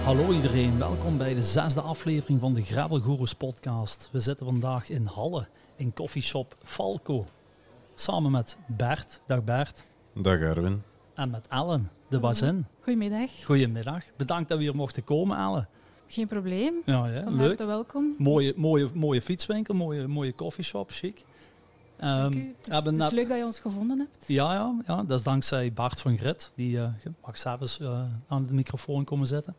Hallo iedereen, welkom bij de 6e aflevering van de Gravel Gurus podcast. We zitten vandaag in Halle, in coffeeshop Falco. Samen met Bert. Dag Bert. Dag Erwin. En met Ellen, de bazin. Goedemiddag. Goedemiddag. Bedankt dat we hier mochten komen, Ellen. Geen probleem. Ja, ja, Van leuk. harte welkom. Mooie fietswinkel, mooie coffeeshop, chic. Dank u. Het is leuk dat je ons gevonden hebt. Ja, dat is dankzij Bart van Grit. Die mag zelfs aan de microfoon komen zitten.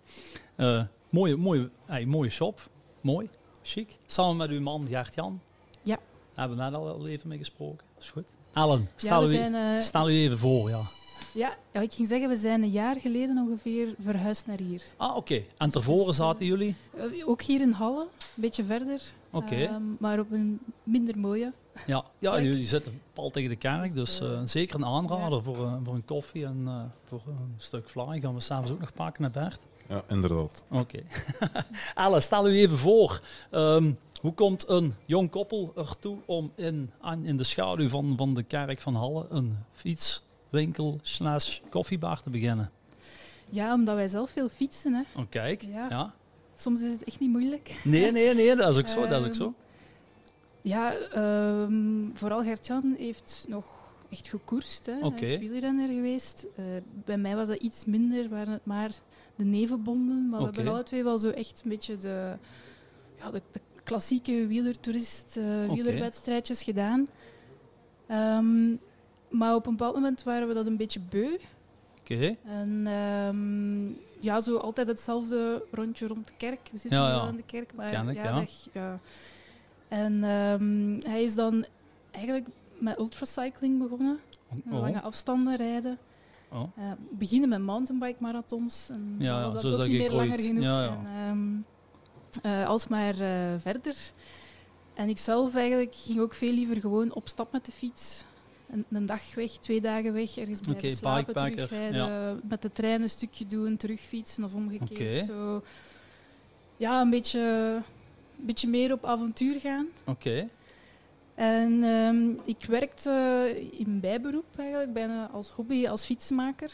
Mooie shop. Mooi, chic. Samen met uw man Gert-Jan. Ja. Hebben we net al even mee gesproken. Dat is goed. Ellen, stel u even voor, ja. Ja, ik ging zeggen, we zijn een jaar geleden ongeveer verhuisd naar hier. Ah, oké. En tevoren zaten jullie? Ook hier in Halle, een beetje verder. Oké. Maar op een minder mooie. Ja, jullie zitten pal tegen de kerk, dus zeker een aanrader voor een koffie en voor een stuk vlaai. Gaan we s'avonds ook nog pakken naar Bert? Ja, inderdaad. Oké. Ellen, stel u even voor. Hoe komt een jong koppel ertoe om in de schaduw van de kerk van Halle een fietswinkel / koffiebar te beginnen? Ja, omdat wij zelf veel fietsen. Hè. Oh, kijk. Ja. Soms is het echt niet moeilijk. Nee, dat is ook zo. Ja, vooral Gert-Jan heeft nog echt gekoerst. Hij is wielrenner geweest. Bij mij was dat iets minder, waren het maar de nevenbonden. Maar we hebben alle twee wel zo echt een beetje de klassieke wielertoerist, wielerwedstrijdjes gedaan. Maar op een bepaald moment waren we dat een beetje beu. Oké. En zo altijd hetzelfde rondje rond de kerk. We zitten wel aan de kerk, maar ken ik, ja. En hij is dan eigenlijk met ultracycling begonnen. Lange afstanden rijden. Beginnen met mountainbike marathons. En dat was dat ook niet meer langer genoeg. Ja. En, alsmaar verder. En ik zelf eigenlijk ging ook veel liever gewoon op stap met de fiets. Een dag weg, 2 dagen weg, ergens blijven slapen, terugrijden. Met de trein een stukje doen, terugfietsen of omgekeerd. Zo. Ja, een beetje meer op avontuur gaan. Oké. En ik werkte in bijberoep eigenlijk, bijna als hobby, als fietsenmaker.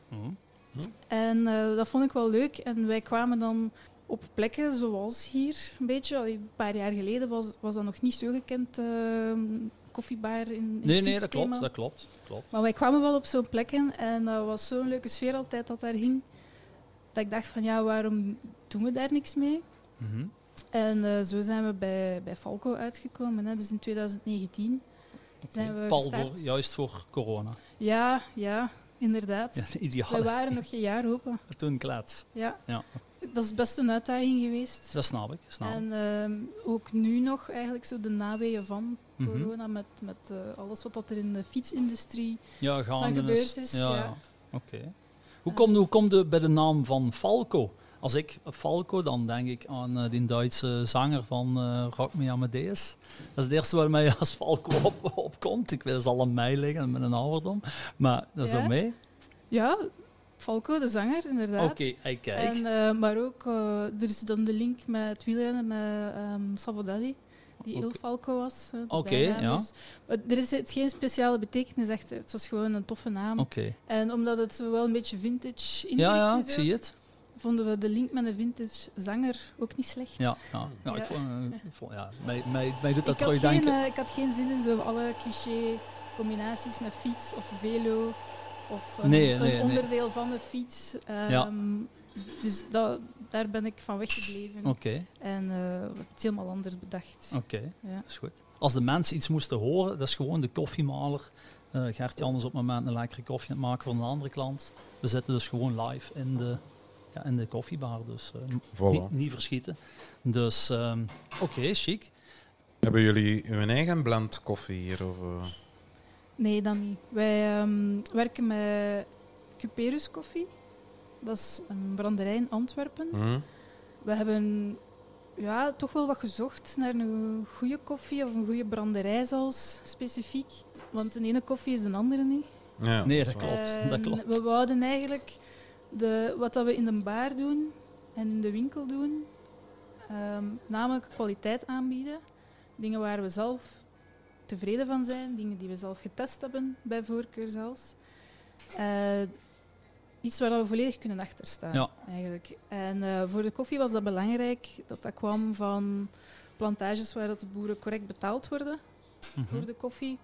En dat vond ik wel leuk. En wij kwamen dan op plekken zoals hier, een beetje. Een paar jaar geleden was dat nog niet zo gekend, koffiebar in Nee, dat klopt. Maar wij kwamen wel op zo'n plekken en dat was zo'n leuke sfeer altijd dat daar hing. Dat ik dacht van, waarom doen we daar niks mee? Mm-hmm. En zo zijn we bij Falco uitgekomen. Hè. Dus in 2019 zijn we gestart. Juist voor corona. Ja, inderdaad. Ja, ideaal. We waren nog geen jaar open. Toen klets. Ja. Dat is best een uitdaging geweest. Dat snap ik. En ook nu nog eigenlijk zo de naweeën van corona met alles wat er in de fietsindustrie gebeurd is. Ja. Oké. Hoe komt het bij de naam van Falco? Als ik Falco, dan denk ik aan die Duitse zanger van Rock Me Amadeus. Dat is het eerste waar mij als Falco opkomt. Ik weet, dat zal aan mij liggen met een ouderdom. Maar dat is ook mee. Ja, Falco, de zanger, inderdaad. Oké, kijk. En, maar ook, er is dan de link met het wielrennen met Savodelli, die Il Falco was. Oké, ja. Dus, er is geen speciale betekenis achter. Het was gewoon een toffe naam. Oké. En omdat het wel een beetje vintage inricht ja, is, ik zie het. Vonden we de link met een vintage zanger ook niet slecht. Ja. Ik vond mij doet dat trouwens denken. Ik had geen zin in zo alle cliché combinaties met fiets of velo of een onderdeel van de fiets. Dus daar ben ik van weggebleven. Oké. En we hebben het helemaal anders bedacht. Oké, dat is goed. Als de mensen iets moesten horen, dat is gewoon de koffiemaler. Gert-Jan is op het moment een lekkere koffie aan het maken voor een andere klant. We zitten dus gewoon live in de koffiebar, dus niet verschieten. Dus oké, chic. Hebben jullie uw eigen blend koffie hier? Of? Nee, dat niet. Wij werken met Cuperus Koffie. Dat is een branderij in Antwerpen. We hebben toch wel wat gezocht naar een goede koffie of een goede branderij zelfs, specifiek. Want de ene koffie is de andere niet. Ja, nee, dat klopt. We wouden eigenlijk wat dat we in de bar doen en in de winkel doen, namelijk kwaliteit aanbieden. Dingen waar we zelf tevreden van zijn, dingen die we zelf getest hebben, bij voorkeur zelfs. iets waar we volledig kunnen achter staan, eigenlijk. En voor de koffie was dat belangrijk, dat kwam van plantages waar dat de boeren correct betaald worden voor de koffie.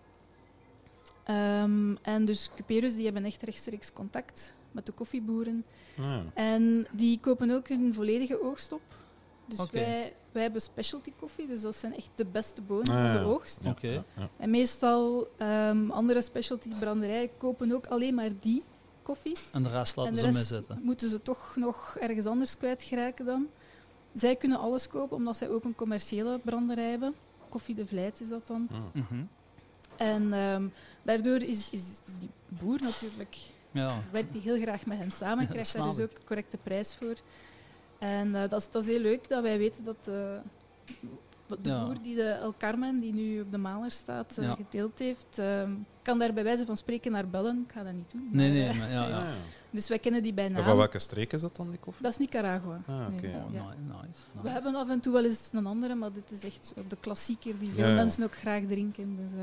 En dus Cuperus die hebben echt rechtstreeks contact met de koffieboeren. Ja. En die kopen ook hun volledige oogst op. Dus wij hebben specialty koffie, dus dat zijn echt de beste bonen van de oogst. Ja. En meestal andere specialty branderijen kopen ook alleen maar die koffie. En de rest laten ze mee zitten. Moeten ze toch nog ergens anders kwijtgeraken dan. Zij kunnen alles kopen, omdat zij ook een commerciële branderij hebben. Koffie de Vlijt is dat dan. En daardoor is die boer natuurlijk... werkt die heel graag met hen samen, krijgt daar dus ook correcte prijs voor. En dat is heel leuk dat wij weten dat de boer die de El Carmen, die nu op de maler staat, geteeld heeft, kan daar bij wijze van spreken naar bellen. Ik ga dat niet doen. Nee. Dus wij kennen die bij naam. En van welke streek is dat dan, die koffie? Dat is Nicaragua. Nice. We hebben af en toe wel eens een andere, maar dit is echt de klassieker die veel mensen ook graag drinken. Dus,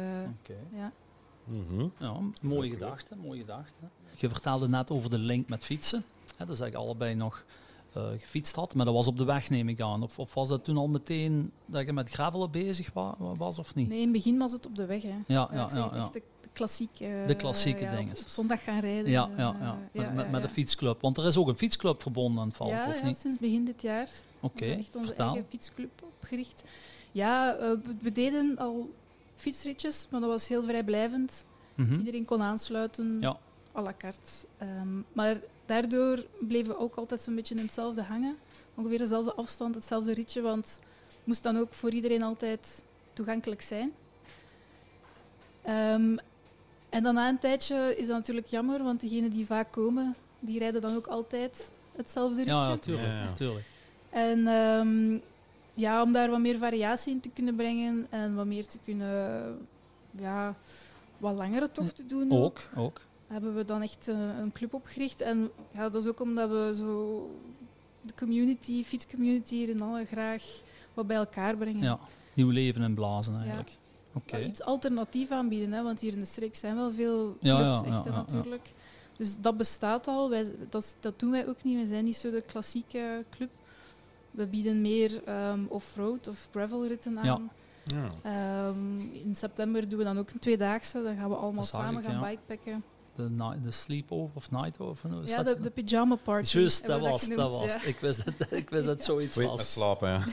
mooie gedachte. Je vertelde net over de link met fietsen. Dat is eigenlijk allebei nog gefietst had, maar dat was op de weg, neem ik aan. Of was dat toen al meteen dat je met gravelen bezig was of niet? Nee, in het begin was het op de weg. Hè. Echt de klassieke dingen. Op zondag gaan rijden. Met de fietsclub. Want er is ook een fietsclub verbonden aan Falco, of niet? Sinds begin dit jaar. Echt onze eigen fietsclub opgericht. Ja, we deden al fietsritjes, maar dat was heel vrijblijvend. Iedereen kon aansluiten, à la carte. Maar daardoor bleven we ook altijd zo'n beetje in hetzelfde hangen. Ongeveer dezelfde afstand, hetzelfde ritje, want het moest dan ook voor iedereen altijd toegankelijk zijn. En dan na een tijdje is dat natuurlijk jammer, want degenen die vaak komen, die rijden dan ook altijd hetzelfde ritje. Ja, natuurlijk. En om daar wat meer variatie in te kunnen brengen en wat meer te kunnen, wat langere tochten doen. Ook. Hebben we dan echt een club opgericht. En dat is ook omdat we zo de fietscommunity hier in Alle graag wat bij elkaar brengen. Ja, nieuw leven en blazen eigenlijk. Iets alternatief aanbieden, hè, want hier in de streek zijn wel veel clubs natuurlijk. Dus dat bestaat al. Dat doen wij ook niet. We zijn niet zo de klassieke club. We bieden meer off-road of gravelritten aan. In september doen we dan ook een tweedaagse. Dan gaan we allemaal samen gaan bikepacken. De sleepover of nightover? Ja, de pyjama party. Juist, dat was. Ik wist dat zoiets was. Met slapen,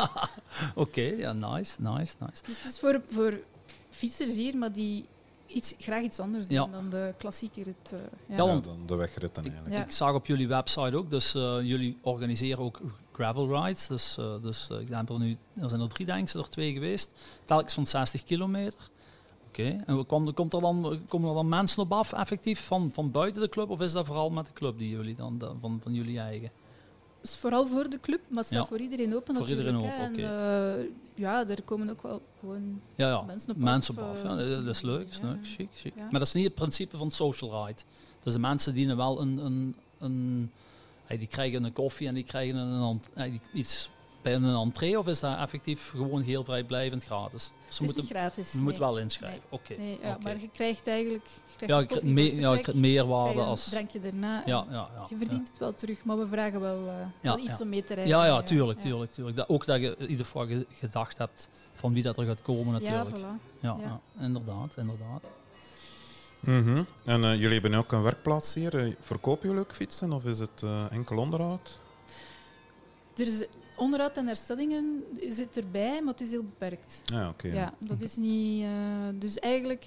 Oké, nice. Dus het is voor fietsers hier, maar die graag iets anders doen dan de klassieke rit. Dan de wegritten eigenlijk. Ik zag op jullie website ook, dus jullie organiseren ook gravel rides. Dus ik denk er zijn er 3, denk ik, er 2 geweest. Telkens van 60 kilometer. Oké. En komen er dan mensen op af, effectief, van buiten de club? Of is dat vooral met de club die jullie dan van jullie eigen? Het is vooral voor de club, maar het staat voor iedereen open natuurlijk. Voor iedereen open, er komen ook wel gewoon mensen op af. Mensen op af, dat is leuk, chic. Ja. Maar dat is niet het principe van social ride. Dus de mensen dienen wel die krijgen een koffie en die krijgen iets bij een entree, of is dat effectief gewoon heel vrijblijvend gratis? Het is niet gratis. Je moet wel inschrijven. Oké. Maar je krijgt eigenlijk je krijgt meerwaarde als... drank je daarna. Je verdient het wel terug, maar we vragen wel iets om mee te rijden. Ja, tuurlijk. Ook dat je in ieder geval gedacht hebt van wie dat er gaat komen natuurlijk. Ja, inderdaad. En jullie hebben ook een werkplaats hier. Verkopen jullie ook fietsen of is het enkel onderhoud? Er is onderhoud en herstellingen zit erbij, maar het is heel beperkt. Dat is niet... dus eigenlijk,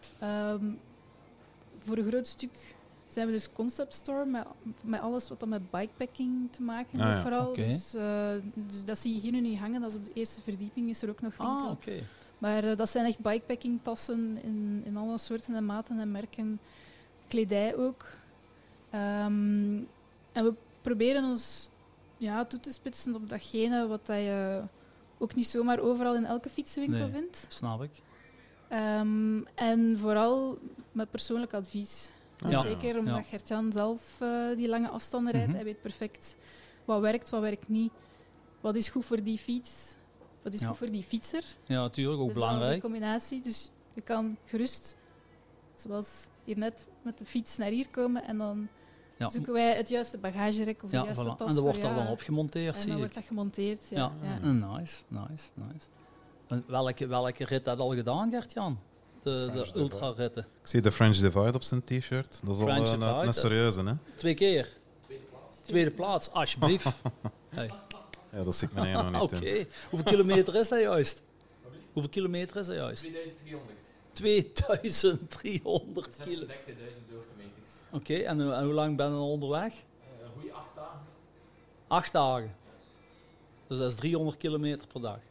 voor een groot stuk zijn we dus concept store met alles wat dan met bikepacking te maken heeft vooral. Okay. Dus dat zie je hier nu niet hangen, dat is op de eerste verdieping, is er ook nog winkel. Okay. Maar dat zijn echt bikepacking tassen in alle soorten en maten en merken. Kledij ook. En we proberen ons toe te spitsen op datgene wat dat je ook niet zomaar overal in elke fietsenwinkel vindt. Snap ik. En vooral met persoonlijk advies. Zeker omdat Gert-Jan zelf die lange afstanden rijdt. Hij weet perfect wat werkt, wat werkt niet. Wat is goed voor die fiets, wat is goed voor die fietser. Ja, natuurlijk, ook dat belangrijk. Dat is een combinatie. Dus je kan gerust, zoals hier net, met de fiets naar hier komen en dan Ja. zoeken wij het juiste bagagerek of de Ja, juiste voilà. tas. En dan wordt voor, dat dan opgemonteerd, En zie dan ik. wordt dat gemonteerd, ja. Ja. Ja. Nice. En welke rit had je al gedaan, Gert-Jan? De ultra-ritten. Ik zie de French Divide op zijn t-shirt. Dat is al French Divide, een serieuze, hè? 2 keer? Tweede plaats, alsjeblieft. Hey. Ja, dat zie ik me nog niet Oké. in. Hoeveel kilometer is dat juist? 2300. 2300 kilo. 36.000 kilometers. Oké, en hoe lang ben je al onderweg? Een goede 8 dagen. 8 dagen. Dus dat is 300 kilometer per dag.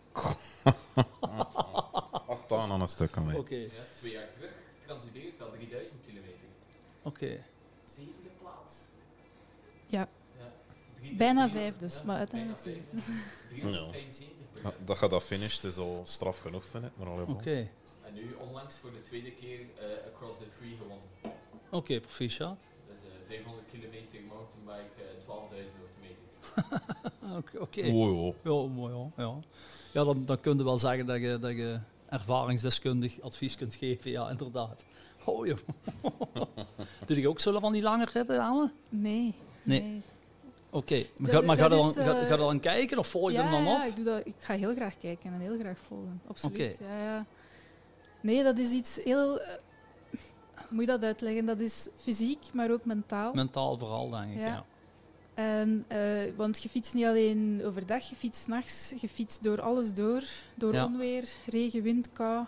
8 dagen aan een stuk aan mij. Oké. Ja, 2 jaar terug transideer ik al 3000 kilometer. Oké. 7e plaats. Ja. Ja. Bijna 5 dus, maar uiteindelijk Bijna 7. 375 per Ja, dag. dat je dat finisht is al straf genoeg, vind ik. Maar allee, Oké. En nu onlangs voor de tweede keer Across the Tree gewonnen. Oké, proficiat. Dat is 500 kilometer mountainbike, 12.000 hoogtemeters. Oké. Oh, Ja, mooi hoor. Ja, ja dan kun je wel zeggen dat je ervaringsdeskundig advies kunt geven. Ja, inderdaad. Oh joh. Doe je ook zo van die lange ritten, Anne? Nee. Nee. Oké. Maar Dat- ga dat is, je dan kijken of volg je Ja, hem dan ja, op? ik ga heel graag kijken en heel graag volgen. Absoluut. Oké. Ja, ja. Nee, dat is iets heel... hoe moet je dat uitleggen? Dat is fysiek, maar ook mentaal. Mentaal vooral, denk ik. Ja. Ja. En, want je fietst niet alleen overdag, je fietst 's nachts, je fietst door alles door. Door Ja. onweer, regen, wind, kou,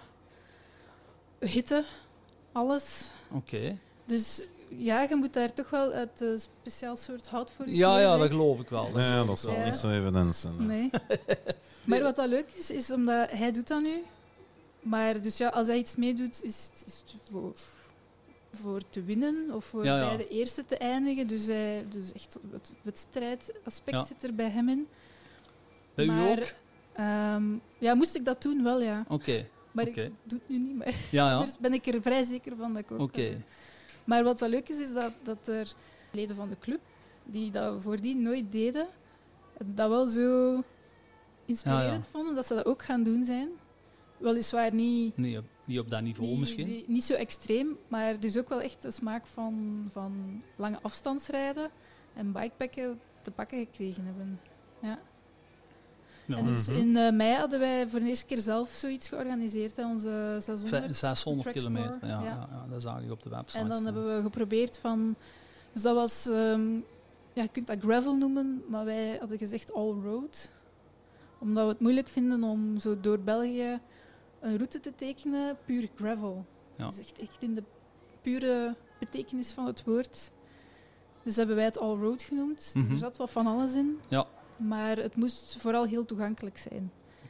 hitte, alles. Oké. Dus ja, je moet daar toch wel uit een speciaal soort hout voor je Ja, zeggen. dat geloof ik wel. nee, geloof dat ik zal wel. niet zo evident zijn. Nee. Maar wat dat leuk is omdat hij doet dat nu. Maar dus ja, als hij iets meedoet, is het voor te winnen of voor Ja, ja. bij de eerste te eindigen. Dus echt het wedstrijdaspect Ja. zit er bij hem in. Bij u Maar, ook? ja, moest ik dat doen, wel ja. Oké. Maar Oké. ik doe het nu niet meer. Ja, ja. Dus ben ik er vrij zeker van dat ik ook... Oké. Maar wat dat leuk is dat er leden van de club, die dat voordien nooit deden, dat wel zo inspirerend vonden, dat ze dat ook gaan doen zijn. Weliswaar niet, Niet op dat niveau misschien? niet zo extreem, maar dus ook wel echt de smaak van lange afstandsrijden en bikepacken te pakken gekregen hebben. Ja. Ja. En dus in mei hadden wij voor de eerste keer zelf zoiets georganiseerd, hè, onze 600, 600 Tracksmore, kilometer. Ja. Dat zag ik op de website. En dan staan. hebben we geprobeerd van... Dus dat was... ja, je kunt dat gravel noemen, maar wij hadden gezegd all-road. Omdat we het moeilijk vinden om zo door België een route te tekenen, puur gravel. Ja. Dus echt in de pure betekenis van het woord. Dus hebben wij het all-road genoemd. Dus Mhm. er zat wat van alles in. Ja. Maar het moest vooral heel toegankelijk zijn.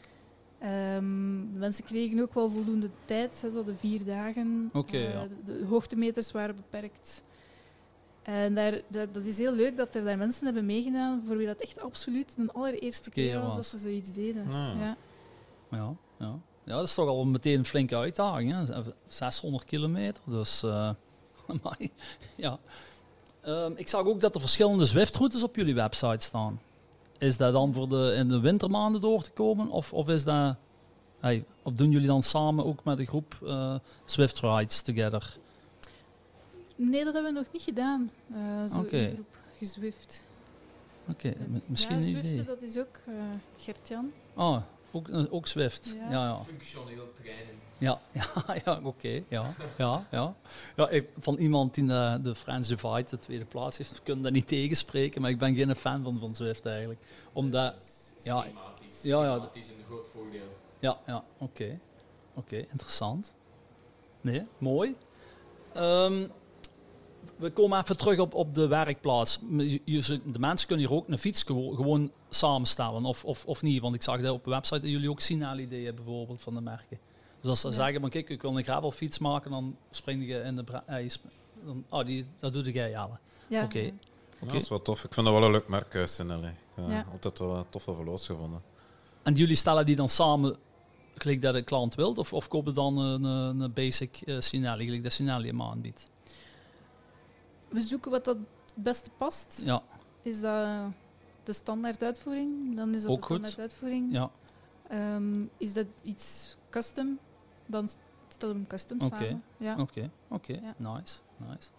De mensen kregen ook wel voldoende tijd. Ze hadden 4 dagen. Oké, ja. De hoogtemeters waren beperkt. En dat is heel leuk dat er daar mensen hebben meegedaan voor wie dat echt absoluut de allereerste keer was dat ze zoiets deden. Ja. Ja. Ja, dat is toch al meteen een flinke uitdaging. Hè? 600 kilometer, dus... amai. Ja. Ik zag ook dat er verschillende Zwift-routes op jullie website staan. Is dat dan voor in de wintermaanden door te komen? Of is dat... of doen jullie dan samen ook met de groep Zwift Rides Together? Nee, dat hebben we nog niet gedaan. Zo Oké. in groep gezwift. Oké, misschien ja, een idee. Zwiften, dat is ook Gert-Jan. Ah, ook Zwift. Ja. Ja. Functioneel trainen. Ja, oké. Ja. Van iemand die de French Divide de tweede plaats heeft, kunnen dat niet tegenspreken, maar ik ben geen fan van Zwift eigenlijk. Omdat... Ja. Schematisch. Ja, ja. Schematisch een groot voordeel. Ja, oké, interessant. Nee, mooi. We komen even terug op de werkplaats. De mensen kunnen hier ook een fiets gewoon samenstellen, of niet? Want ik zag dat op de website dat jullie ook signalideeën bijvoorbeeld van de merken. Dus als ze zeggen, maar kijk, ik wil een gravelfiets maken, dan spring je in de dat doe jij, Jelle. Ja. Oké. Ja, dat is wel tof. Ik vind dat wel een leuk merk, Sinelli. Ja. Altijd wel tof van verloos gevonden. En jullie stellen die dan samen gelijk dat de klant wilt, of kopen dan een basic Sinelli, gelijk dat Sinelli hem aanbiedt? We zoeken wat dat het beste past. Ja, Is dat de standaard uitvoering? Dan is dat Ook de goed. standaard uitvoering. ja. Is dat iets custom? Dan stellen we hem custom Oké. samen. Ja. Oké, Ja. nice.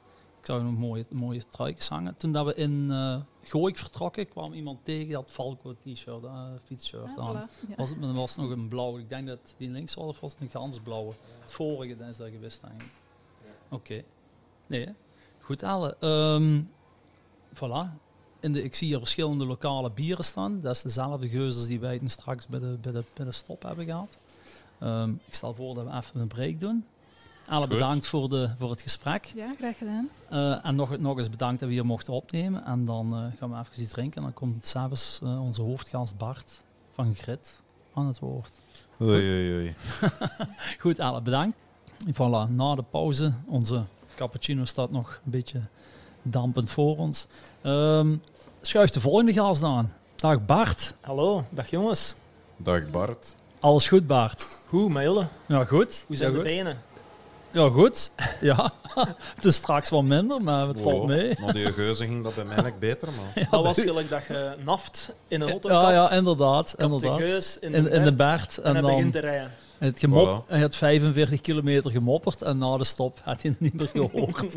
Ik zag een mooie truikjes hangen. Toen dat we in Gooik vertrokken, kwam iemand tegen, die had Falco t-shirt, fietsshirt aan. Voilà, ja. Er was nog een blauw. Ik denk dat die links was, of was het een gansblauwe? Het vorige is dat gewist eigenlijk. Ja. Oké. Nee, hè? Goed, Elle. Voilà. Ik zie hier verschillende lokale bieren staan. Dat is dezelfde geuzes die wij straks bij de stop hebben gehad. Ik stel voor dat we even een break doen. Elle, bedankt voor het gesprek. Ja, graag gedaan. En nog eens bedankt dat we hier mochten opnemen. En dan gaan we even iets drinken. En dan komt s'avonds onze hoofdgast Bart van Grit aan het woord. Oei. Goed, Elle, bedankt. Voilà, na de pauze, onze cappuccino staat nog een beetje dampend voor ons. Schuif de volgende gast aan. Dag Bart. Hallo, dag jongens. Dag Bart. Alles goed, Bart? Goed, met jullie? Ja, goed. Hoe zijn ja, de goed. benen? Ja, goed. Ja, het is straks wat minder, maar het valt mee. Na die geuze ging dat bij mij eigenlijk beter, maar... Ja, Dat was gelijk dat je naft in een auto ja, inderdaad. kapt de geus in de Bert. en hij dan begint te rijden. Hij had 45 kilometer gemopperd en na de stop had hij het niet meer gehoord.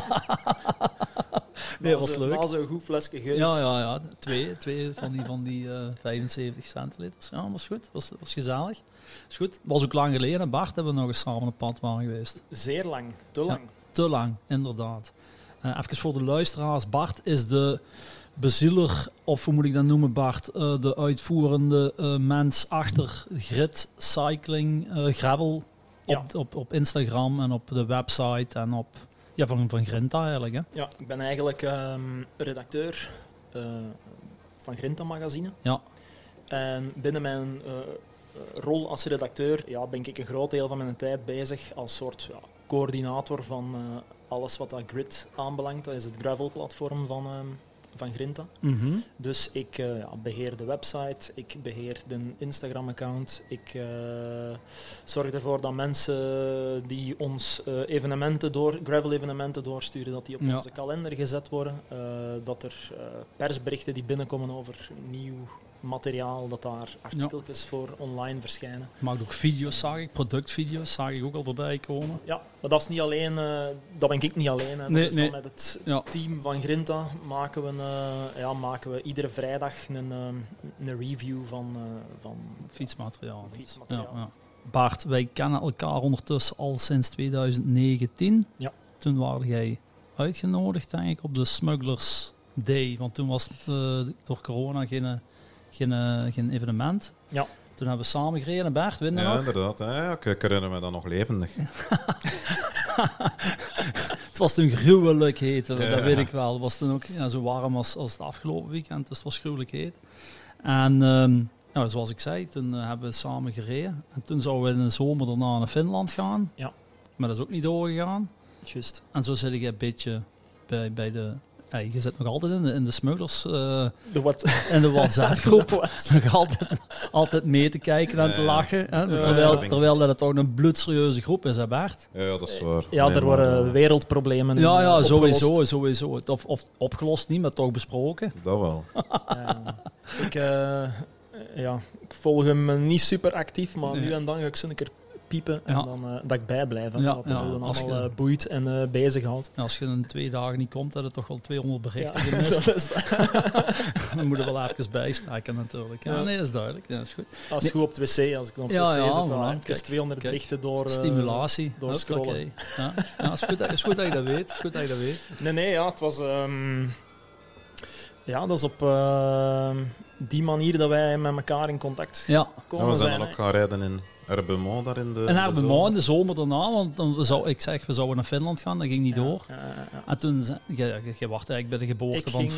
Nee, dat was leuk. Na zo'n goed flesje geus. Ja. Twee van die 75 centiliters. Ja, dat was goed. Dat was gezellig. Is goed. Was ook lang geleden. En Bart hebben we nog eens samen op pad waren geweest. Zeer lang, te lang. Ja, te lang, inderdaad. Even voor de luisteraars. Bart is de bezieler, of hoe moet ik dat noemen, Bart? De uitvoerende mens achter Grit Cycling Gravel op Instagram en op de website en op van Grinta eigenlijk. Hè? Ja, ik ben eigenlijk redacteur van Grinta magazine. Ja. En binnen mijn rol als redacteur ben ik een groot deel van mijn tijd bezig als soort coördinator van alles wat dat Grit aanbelangt. Dat is het gravel-platform van Grinta. Mm-hmm. Dus ik beheer de website, ik beheer de Instagram-account, ik zorg ervoor dat mensen die ons gravel-evenementen doorsturen, dat die op onze kalender gezet worden. Dat er persberichten die binnenkomen over nieuw materiaal, dat daar artikeltjes voor online verschijnen. Maakt ook video's, zag ik, productvideo's, zag ik ook al voorbij komen. Ja, maar dat is niet alleen, dat ben ik niet alleen. Hè. Dat is dan met het team van Grinta maken we iedere vrijdag een review van fietsmateriaal. Ja. Bart, wij kennen elkaar ondertussen al sinds 2019. Ja. Toen waren jij uitgenodigd, denk ik, op de Smugglers Day, want toen was het door corona geen evenement. Ja. Toen hebben we samen gereden, Bert, weet je nog? Ja, inderdaad. Ja, ik herinner me dat nog levendig. Het was toen gruwelijk heet, dat weet ik wel. Het was toen ook zo warm als het afgelopen weekend, dus het was gruwelijk heet. En zoals ik zei, toen hebben we samen gereden. En toen zouden we in de zomer daarna naar Finland gaan. Ja. Maar dat is ook niet doorgegaan. Juist. En zo zit ik een beetje bij de... je zit nog altijd in de Smugglers in de WhatsApp-groep. Nog altijd mee te kijken en te lachen. Hè? Terwijl dat het toch een bloedserieuze groep is, hè Bert? Ja, dat is waar. Ja, er worden wereldproblemen sowieso. Of opgelost niet, maar toch besproken. Dat wel. Ik volg hem niet super actief, maar nu en dan ga ik zo een keer piepen en dan dat ik bijblijf. Dat het allemaal boeit en bezighoudt. Ja, als je in 2 dagen niet komt, dan heb je toch wel 200 berichten gemist. Dan moet je wel even bijspreken natuurlijk. Ja, nee, dat is duidelijk. Ja, dat is goed. Als je goed op het wc, als ik dan op het wc zit, dan even 200 berichten door stimulatie. Door scrollen. Okay. Ja, het is goed dat je dat weet. Nee, het was... dat is op die manier dat wij met elkaar in contact komen. We zijn dan ook gaan rijden in Herbemont daar in de Herbemont in de zomer daarna, want we zouden naar Finland gaan, dat ging niet door. Ja. En toen, je wacht eigenlijk bij de geboorte van...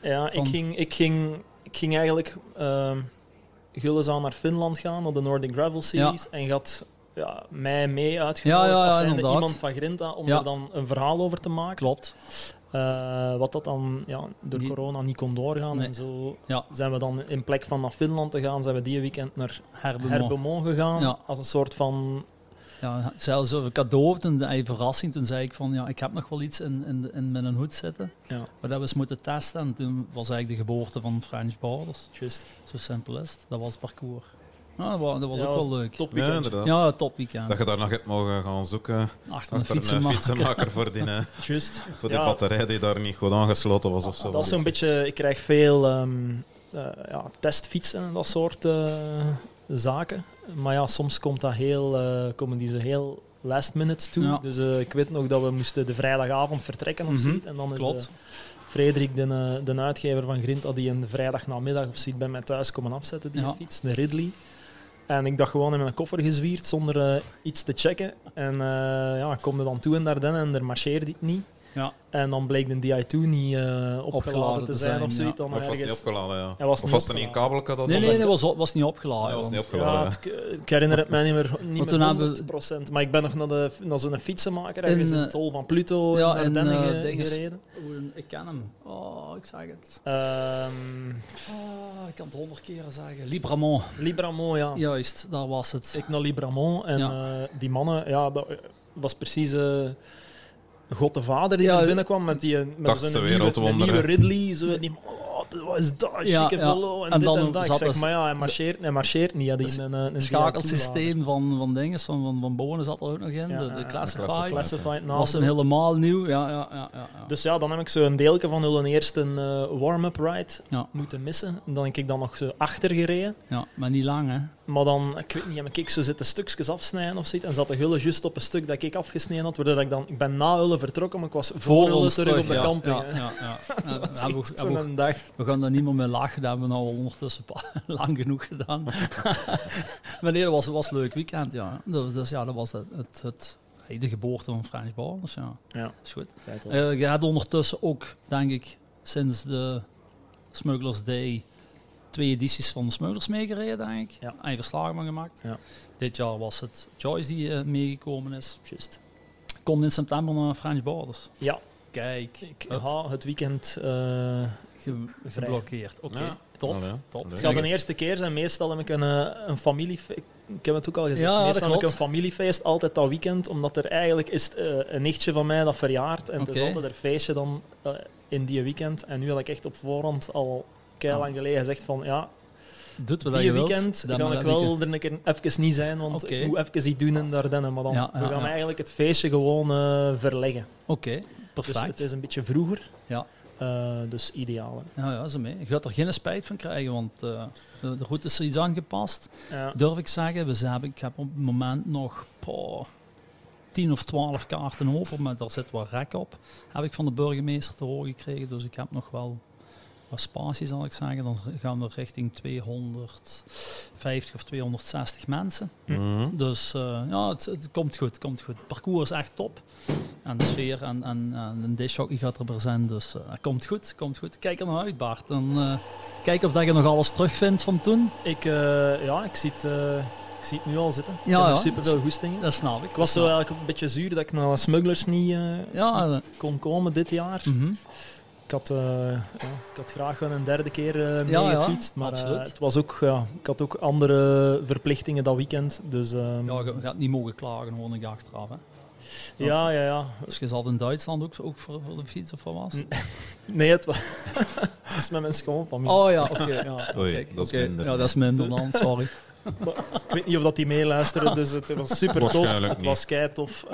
Ik ging eigenlijk Gulles aan naar Finland gaan, naar de Nordic Gravel Series, en had mij mee uitgenodigd als zijnde iemand van Grinta om er dan een verhaal over te maken. Klopt. Wat dat dan door corona niet kon doorgaan. Nee. En zo zijn we dan in plek van naar Finland te gaan, zijn we die weekend naar Herbemont gegaan. Ja. Als een soort van... Ja, zelfs een cadeau, een verrassing. Toen zei ik van, ik heb nog wel iets in mijn hoed zitten. Ja. Maar dat we eens moeten testen. En toen was eigenlijk de geboorte van French Borders. Juist. Zo simpel is het. Dat was het parcours. Ja, dat was ook wel leuk. Ja, Topweekend. inderdaad. Ja, top weekend. Dat je daar nog hebt mogen gaan zoeken Achter een achter een fietsenmaker. fietsenmaker voor die, Juist. voor die Ja. batterij die daar niet goed aangesloten was of zo. Dat is zo'n beetje... Ik krijg veel testfietsen en dat soort zaken. Maar ja, soms komen die zo heel last minute toe. Ja. Dus ik weet nog dat we moesten de vrijdagavond vertrekken of zoiets. En dan is Klopt. Frederik, de uitgever van Grinta, die een vrijdagnamiddag of zoiets bij mij thuis komen afzetten, die fiets, de Ridley. En ik dacht gewoon in mijn koffer gezwierd zonder iets te checken. En ik kom er dan toe in Dardenne en er marcheerde het niet. Ja. En dan bleek de Di2 niet opgeladen te zijn of zoiets. ja. Dan Of was het niet ergens... opgeladen, ja. Hij was of niet was er niet een opgeladen. kabelke dat Nee, dat dat was niet opgeladen. Ja, was niet want- opgeladen. Ja, ik herinner het mij niet toen meer hebben 100%. Maar ik ben nog naar zo'n fietsenmaker ergens in het hol van Pluto ja, in Dardenne dinges. gereden. Ik ken hem. Oh, ik zeg het. Ik kan het 100 keer zeggen. Libramont. Libramont, ja. Juist, daar was het. Ik naar Libramont en die mannen, dat was precies God de Vader die er binnenkwam met Dacht ze zo'n wereldwonder, nieuwe hè? Ridley. Wat is dat? Chique velo en dit dan en dat. Ik zat zeg, er- maar ja, hij marcheert niet. Die Het schakelsysteem van dingen, van Bonen zat er ook nog in. De Classified. Classified Was een helemaal nieuw. Ja. Dus ja, dan heb ik zo een deeltje van hun eerste warm-up ride moeten missen. En dan heb ik dan nog zo achter gereden. Ja, maar niet lang, hè? Maar dan, ik weet niet, heb ik zo zitten stukjes afsnijden of zoiets. En zat de Hulle juist op een stuk dat ik afgesneden had. Waardoor ik ben na Hulle vertrokken, maar ik was voor Hulle ons terug op de terug, camping. Ja. Dat is echt zo'n dag. We gaan daar niet meer mee lachen, dat hebben we nou al ondertussen lang genoeg gedaan. Maar nee, dat was een leuk weekend, ja. Dus ja, dat was de geboorte van Frans Bauer, dus ja, Ja, is goed. feit Je had ondertussen ook, denk ik, sinds de Smugglers Day 2 edities van de Smugglers meegereden, denk ik. Ja. En je verslagen van gemaakt. Ja. Dit jaar was het Joyce die meegekomen is. Juist. Komt in september naar Frans Bauer, dus Ja, kijk, ik ga het weekend geblokkeerd. Oké, Ja. top. Allee, top. leuk. Het gaat de eerste keer zijn. Meestal heb ik een familiefeest. Ik heb het ook al gezegd. Ja, Meestal dat heb ik een klopt. familiefeest altijd dat weekend. Omdat er eigenlijk is een nichtje van mij dat verjaart. En het is Oké. altijd een feestje dan in die weekend. En nu had ik echt op voorhand al lang geleden gezegd van ja, Doet wat je die wilt. weekend dan ga maar ik dat wel er een keer even niet zijn. Want Oké. ik moet even iets doen in Dardenne. Maar dan Ja, we gaan ja. eigenlijk het feestje gewoon verleggen. Oké, Dus perfect. het is een beetje vroeger. Ja. Dus ideaal. Hè. Ja, ze mee. Je gaat er geen spijt van krijgen, want de route is er iets aangepast. Ja. Durf ik zeggen. Ik heb op het moment nog 10 of 12 kaarten open, maar daar zit wat rek op. Heb ik van de burgemeester te horen gekregen, dus ik heb nog wel wat spatie, zal ik zeggen. Dan gaan we richting 250 of 260 mensen. Mhm. Dus het komt goed, Het parcours is echt top. En de sfeer en de discjockey gaat er zijn. Dus komt goed. Kijk er naar uit, Bart. En kijk of dat je nog alles terugvindt van toen. Ik zie het nu al zitten. Ja, ik heb ja. super veel goestingen. Dat snap ik. Ik was zo eigenlijk een beetje zuur dat ik naar Smugglers niet kon komen dit jaar. Ik had graag een derde keer meegefietst, maar het was ook, ik had ook andere verplichtingen dat weekend. Dus, je gaat niet mogen klagen, gewoon een jaar achteraf. Hè? Ja. Dus je zat in Duitsland ook voor de fiets of wat was het? Nee, het was met mijn schoonfamilie. Oh ja, oké. Ja. Oei, Kijk, dat is oké. minder. Ja, dat is minder dan, sorry. Ik weet niet of dat die meeluisteren, dus het was super tof. Waarschijnlijk Het niet. was keitof.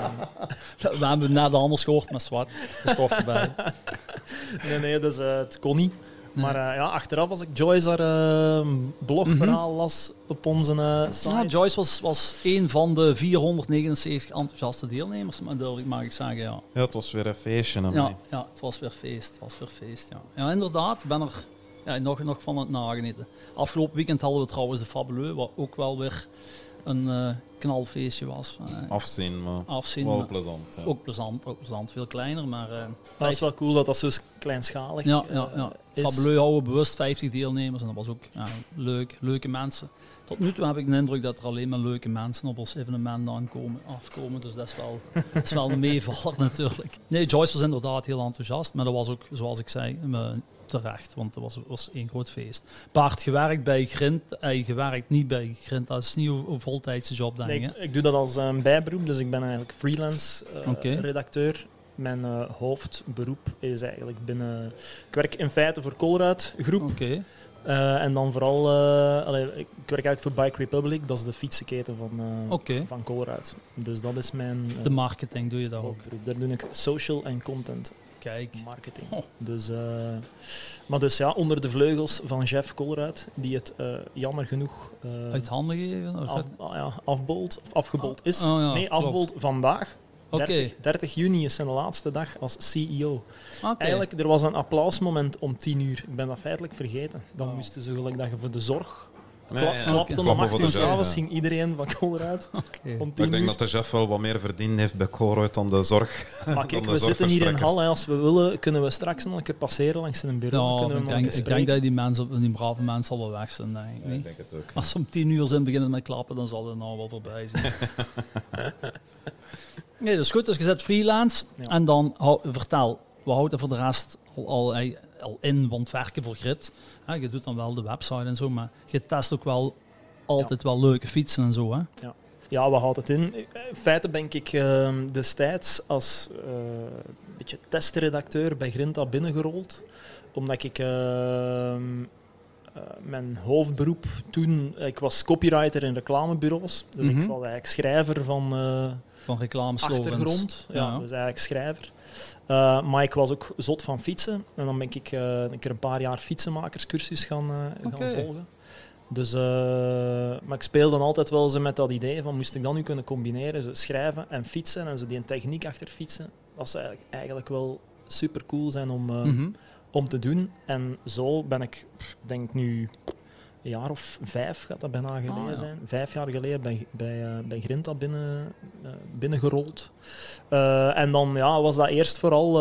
We hebben net anders gehoord met zwart. De stof erbij. Nee, dus het kon niet. Nee. Maar achteraf, als ik Joyce haar blogverhaal las op onze site... Ja, Joyce was een van de 479 enthousiaste deelnemers, maar dat mag ik zeggen, ja. Ja, het was weer een feestje. Ja, het was weer feest. Ja. Ja, inderdaad, ik ben er nog van het nagenieten. Afgelopen weekend hadden we trouwens de Fabuleux, wat ook wel weer een knalfeestje was. Afzien, maar Afzien, wel maar plezant. Ja. ook plezant. Veel kleiner, maar... Dat is wel cool dat dat zo kleinschalig Ja. is. Fabuleux houden bewust 50 deelnemers en dat was ook leuke mensen. Tot nu toe heb ik de indruk dat er alleen maar leuke mensen op ons evenement afkomen, dus dat is wel een meevaller natuurlijk. Nee, Joyce was inderdaad heel enthousiast, maar dat was ook, zoals ik zei, terecht, want het was één groot feest. Bart, gewerkt bij Grint, gewerkt niet bij Grint, dat is niet een voltijdse job, denk ik. Nee, ik doe dat als bijberoep, dus ik ben eigenlijk freelance redacteur. Mijn hoofdberoep is eigenlijk ik werk in feite voor Colruyt Groep. Oké. En dan vooral, ik werk eigenlijk voor Bike Republic, dat is de fietsenketen van Colruyt. Dus dat is mijn... de marketing doe je daar ook? Daar doe ik social en content. Kijk. Marketing. Dus, maar dus ja, onder de vleugels van Jeff Colruyt, die het jammer genoeg... uit handen gegeven? Afgebold is. Ja, afgebold vandaag. Okay. 30 juni is zijn laatste dag als CEO. Okay. Eigenlijk, er was een applausmoment om 10 uur. Ik ben dat feitelijk vergeten. Dan moesten ze gelijk dat je voor de zorg... klapten om 8 uur s'avonds, ging iedereen van Colruyt. Ik denk dat de chef wel wat meer verdiend heeft bij Colruyt dan de zorg. Maar kijk, we zitten hier in Hal. Als we willen, kunnen we straks nog een keer passeren langs een bureau. Ja, ik denk dat die brave mensen al wel weg zijn. Ik denk het ook. Als ze om 10 uur zijn beginnen met klappen, dan zal het nou wel voorbij zijn. Nee, dat is goed. Dus je zet freelance en dan vertel, we houden voor de rest al in, want werken voor Grid. Je doet dan wel de website en zo, maar je test ook wel altijd wel leuke fietsen en zo. Hè? Ja, we houden het in. In feite ben ik destijds als beetje testredacteur bij Grinta binnengerold, omdat ik mijn hoofdberoep toen, ik was copywriter in reclamebureaus, dus ik was eigenlijk schrijver van achtergrond. Ja, dus eigenlijk schrijver. Maar ik was ook zot van fietsen. En dan ben ik een keer een paar jaar fietsenmakerscursus gaan volgen. Dus, maar ik speelde dan altijd wel zo met dat idee van, moest ik dan nu kunnen combineren, zo schrijven en fietsen en zo die techniek achter fietsen. Dat zou eigenlijk wel super cool zijn om te doen. En zo ben ik, denk nu... een jaar of 5 gaat dat bijna geleden zijn. 5 jaar geleden bij Grinta binnengerold. En dan was dat eerst vooral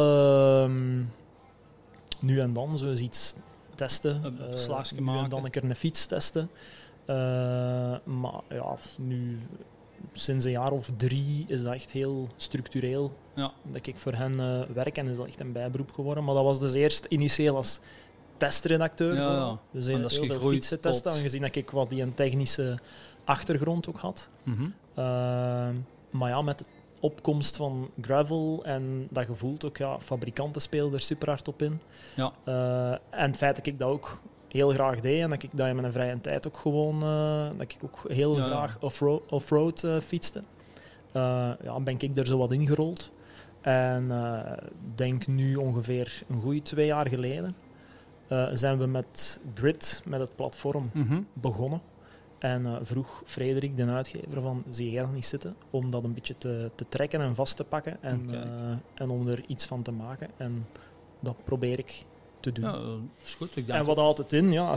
nu en dan zoiets testen. Een verslagsje maken. En dan een keer een fiets testen. Maar ja, nu sinds een jaar of 3 is dat echt heel structureel. Ja. Dat ik voor hen werk en is dat echt een bijberoep geworden. Maar dat was dus eerst initieel als testredacteur. Ja. Dus heel veel fietsen testen, aangezien dat ik wat die een technische achtergrond ook had. Maar ja, met de opkomst van gravel en dat gevoelt ook, fabrikanten spelen er super hard op in. Ja. En het feit dat ik dat ook heel graag deed en dat ik dat in mijn vrije tijd ook gewoon, dat ik ook heel graag off-road fietste, ben ik er zo wat ingerold. En denk nu ongeveer een goede 2 jaar geleden zijn we met Grid, met het platform, begonnen. En vroeg Frederik, de uitgever, van zie jij nog niet zitten om dat een beetje te trekken en vast te pakken en om er iets van te maken. En dat probeer ik te doen. Ja, dat is goed. Ik denk en wat houdt het in? Ja,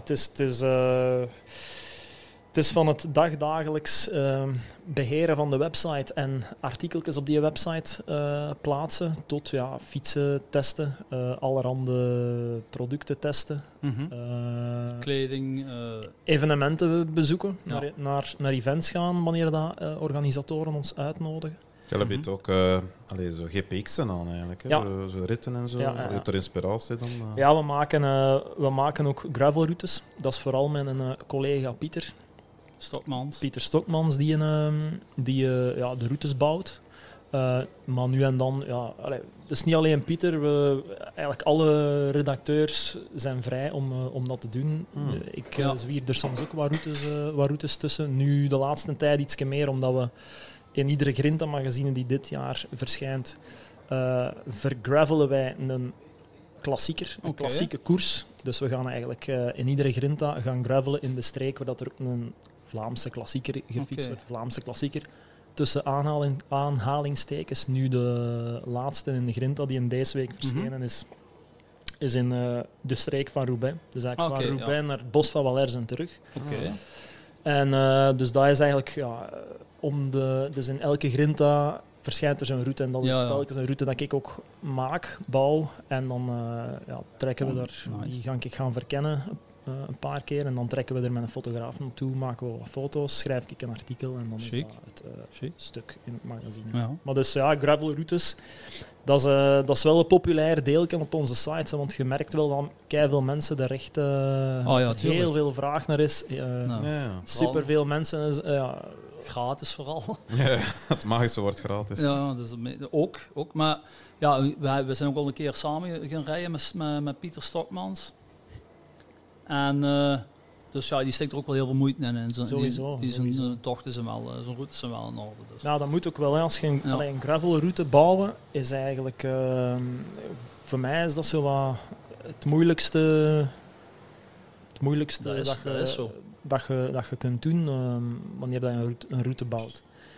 het is van het dagdagelijks beheren van de website en artikeltjes op die website plaatsen, tot fietsen testen, allerhande producten testen. Kleding. Evenementen bezoeken, naar events gaan wanneer dat organisatoren ons uitnodigen. Je hebt ook zo GPX'en aan eigenlijk, hè? Zo ritten en zo. Je hebt er inspiratie dan? Ja, we maken ook gravelroutes. Dat is vooral met een collega Pieter Stokmans die de routes bouwt. Maar nu en dan, het is niet alleen Pieter, eigenlijk alle redacteurs zijn vrij om dat te doen. Ik zwier er soms ook wat routes tussen. Nu de laatste tijd iets meer, omdat we in iedere Grinta-magazine die dit jaar verschijnt, vergravelen wij een klassieker, een klassieke koers. Dus we gaan eigenlijk in iedere Grinta gaan gravelen in de streek, waar dat er ook een Vlaamse klassieker gefietst wordt. Vlaamse klassieker tussen aanhalingstekens. Nu de laatste in de Grinta die in deze week verschenen is in de streek van Roubaix. Dus eigenlijk van Roubaix naar het bos van Valers en terug. En dus dat is eigenlijk dus in elke Grinta verschijnt er zo'n route en dat is telkens een route dat ik ook bouw en dan trekken we daar, die ga ik gaan verkennen een paar keer en dan trekken we er met een fotograaf naartoe, maken we wat foto's, schrijf ik een artikel en dan is dat het stuk in het magazine. Ja. Maar dus gravelroutes, dat is wel een populair deel op onze site, want je merkt wel dat keiveel mensen er echt heel veel vraag naar is. Super veel mensen. Gratis vooral. Ja, het magische wordt gratis. Ja, dus ook. Maar we zijn ook al een keer samen gaan rijden met Pieter Stokmans. En dus ja, die steekt er ook wel heel veel moeite in. En Sowieso. Zijn tochten zijn wel, zijn routes zijn wel in orde. Dus. Nou, dat moet ook wel. Hè. Als je een gravelroute bouwen, is eigenlijk... voor mij is dat zo wat het moeilijkste dat je kunt doen wanneer je een route bouwt.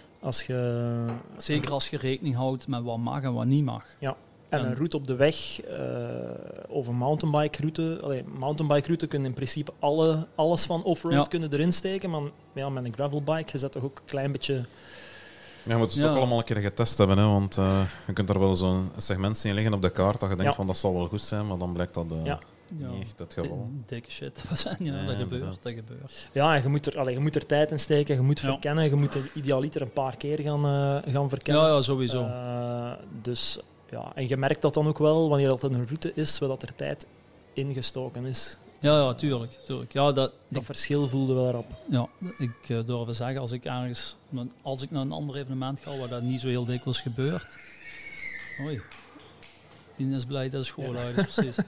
Zeker als je rekening houdt met wat mag en wat niet mag. Ja. En een route op de weg, of een mountainbike-route kun je in principe alles van offroad kunnen erin steken, maar ja, met een gravelbike je zet toch ook een klein beetje... Ja, je moet het ook allemaal een keer getest hebben, hè, want je kunt er wel zo'n segment zien liggen op de kaart dat je denkt van dat zal wel goed zijn, maar dan blijkt dat niet echt het geval. Dikke shit. Dat gebeurt. Ja, en je moet er tijd in steken, je moet verkennen, je moet de idealiter een paar keer gaan verkennen. Ja, sowieso. Dus... Ja, en je merkt dat dan ook wel wanneer dat een route is, waar dat er tijd ingestoken is. Ja, tuurlijk. Ja, dat verschil voelde wel erop. Ja, ik durf te zeggen, als ik naar een ander evenement ga, waar dat niet zo heel dikwijls gebeurt. Oei, die is blij dat de school uit is, precies.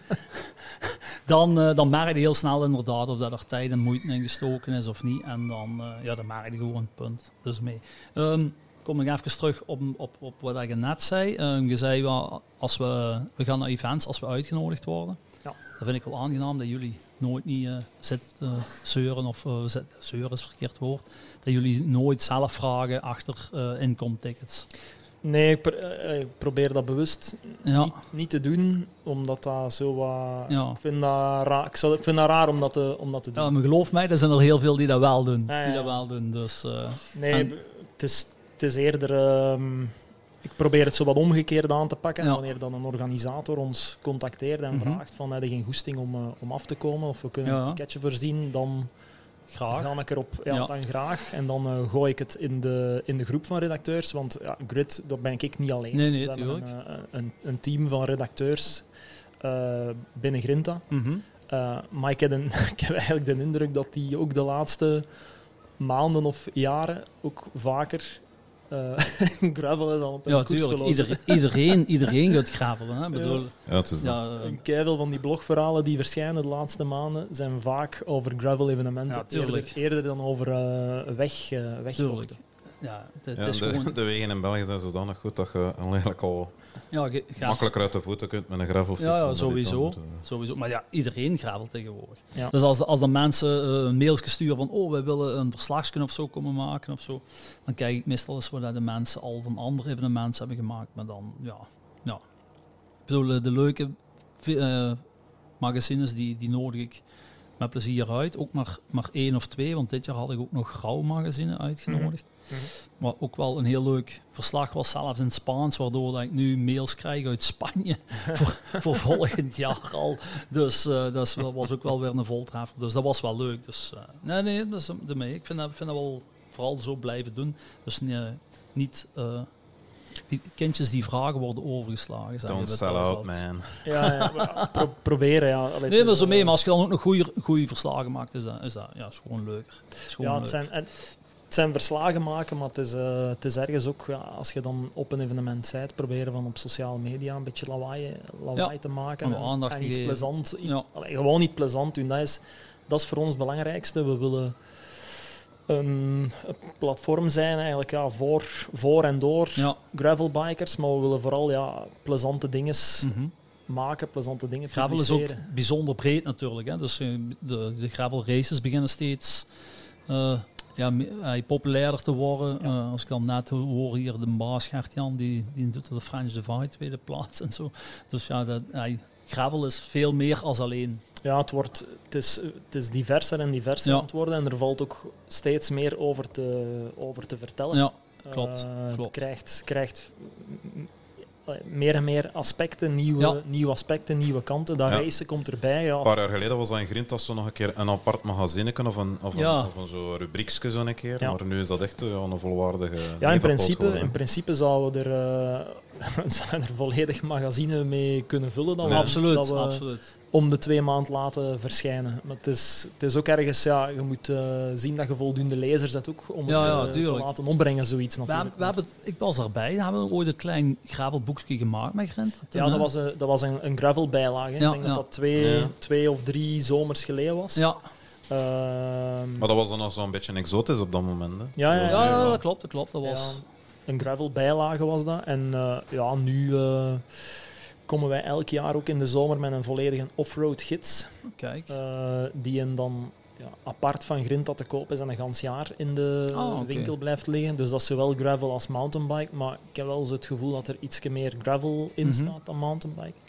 Dan merk je heel snel inderdaad of dat er tijd en moeite in gestoken is of niet. En dan merk je gewoon, punt. Dus mee. Kom ik even terug op wat je net zei. Je zei, we gaan naar events als we uitgenodigd worden. Ja. Dat vind ik wel aangenaam, dat jullie nooit niet zitten zeuren, of zeuren is verkeerd woord, dat jullie nooit zelf vragen achter inkomtickets. Nee, ik probeer dat bewust niet te doen, omdat dat zo wat... Ja. Ik vind dat raar om dat te doen. Ja, maar geloof mij, er zijn er heel veel die dat wel doen. Dus, nee, het is eerder... ik probeer het zo wat omgekeerd aan te pakken. Ja. Wanneer dan een organisator ons contacteert en vraagt van heb je geen goesting om af te komen of we kunnen een ticketje voorzien, dan ga ik erop. Ja, dan graag. En dan gooi ik het in de groep van redacteurs. Want Grid, dat ben ik niet alleen. Nee, we hebben een team van redacteurs binnen Grinta. Maar ik heb eigenlijk de indruk dat die ook de laatste maanden of jaren ook vaker gravelen dan op een koers tuurlijk. Iedereen gaat gravelen. Hè? Bedoel, een keiveel van die blogverhalen die verschijnen de laatste maanden zijn vaak over gravel-evenementen. Eerder dan over wegtochten. Ja, de wegen in België zijn zodanig goed dat je eigenlijk al makkelijker uit de voeten kunt met een gravelfiets. Ja, sowieso. Maar ja, iedereen gravelt tegenwoordig. Ja. Dus als dan mensen mails sturen van wij willen een verslagje of zo komen maken of zo, dan kijk ik meestal eens wat de mensen al van andere evenementen hebben gemaakt. Maar dan, Ik bedoel, de leuke magazines die nodig ik met plezier uit. Ook maar 1 of 2, want dit jaar had ik ook nog Grauw magazine uitgenodigd. Maar ook wel een heel leuk verslag was, zelfs in het Spaans, waardoor dat ik nu mails krijg uit Spanje voor volgend jaar al. Dus dat was ook wel weer een voltreffer. Dus dat was wel leuk. Dus nee, dat is ermee. Ik vind dat wel vooral zo blijven doen. Dus niet... kindjes die vragen worden overgeslagen. Don't sell out, man. Proberen, ja. Nee, maar zo mee. Maar als je dan ook nog goede verslagen maakt, is dat gewoon leuker. Het zijn verslagen maken, maar het is ergens ook, als je dan op een evenement bent, proberen van op sociale media een beetje lawaai te maken. En iets plezant. Gewoon niet plezant doen. Dat is voor ons het belangrijkste. We willen een platform zijn eigenlijk, voor en door gravelbikers, maar we willen vooral plezante dingen maken, plezante dingen gravel is ook bijzonder breed natuurlijk. Hè? Dus de gravel races beginnen steeds populairder te worden. Als ik dan net hoor hier de baas Gert-Jan, die doet de French Divide tweede plaats en zo. Dus gravel is veel meer als alleen. Ja, het is diverser en diverser aan het worden en er valt ook steeds meer over te vertellen. Ja, klopt. Krijgt meer en meer aspecten, nieuwe aspecten, nieuwe kanten. Dat racen komt erbij. Ja. Een paar jaar geleden was dat in Grintas zo nog een keer een apart magazineken of een zo'n rubriekje zo een keer. Ja. Maar nu is dat echt een volwaardige... Ja, in principe zouden we er volledig magazine mee kunnen vullen. Absoluut. om de 2 maanden laten verschijnen. Maar het is ook ergens, je moet zien dat je voldoende lezers hebt ook om het te laten opbrengen, zoiets natuurlijk. Ik was daarbij, we hebben ooit een klein gravelboekje gemaakt met Grint. Ja, dat was een gravel bijlage. Ik denk dat 2 of 3 zomers geleden was. Ja. Maar dat was dan nog zo'n beetje exotisch op dat moment. Hè? Ja, dat klopt. Dat was... een gravel bijlage was dat. En nu komen wij elk jaar ook in de zomer met een volledige off-road gids. Kijk. Die dan apart van Grinta te koop is en een gans jaar in de winkel blijft liggen. Dus dat is zowel gravel als mountainbike. Maar ik heb wel zo het gevoel dat er iets meer gravel in staat dan mountainbike.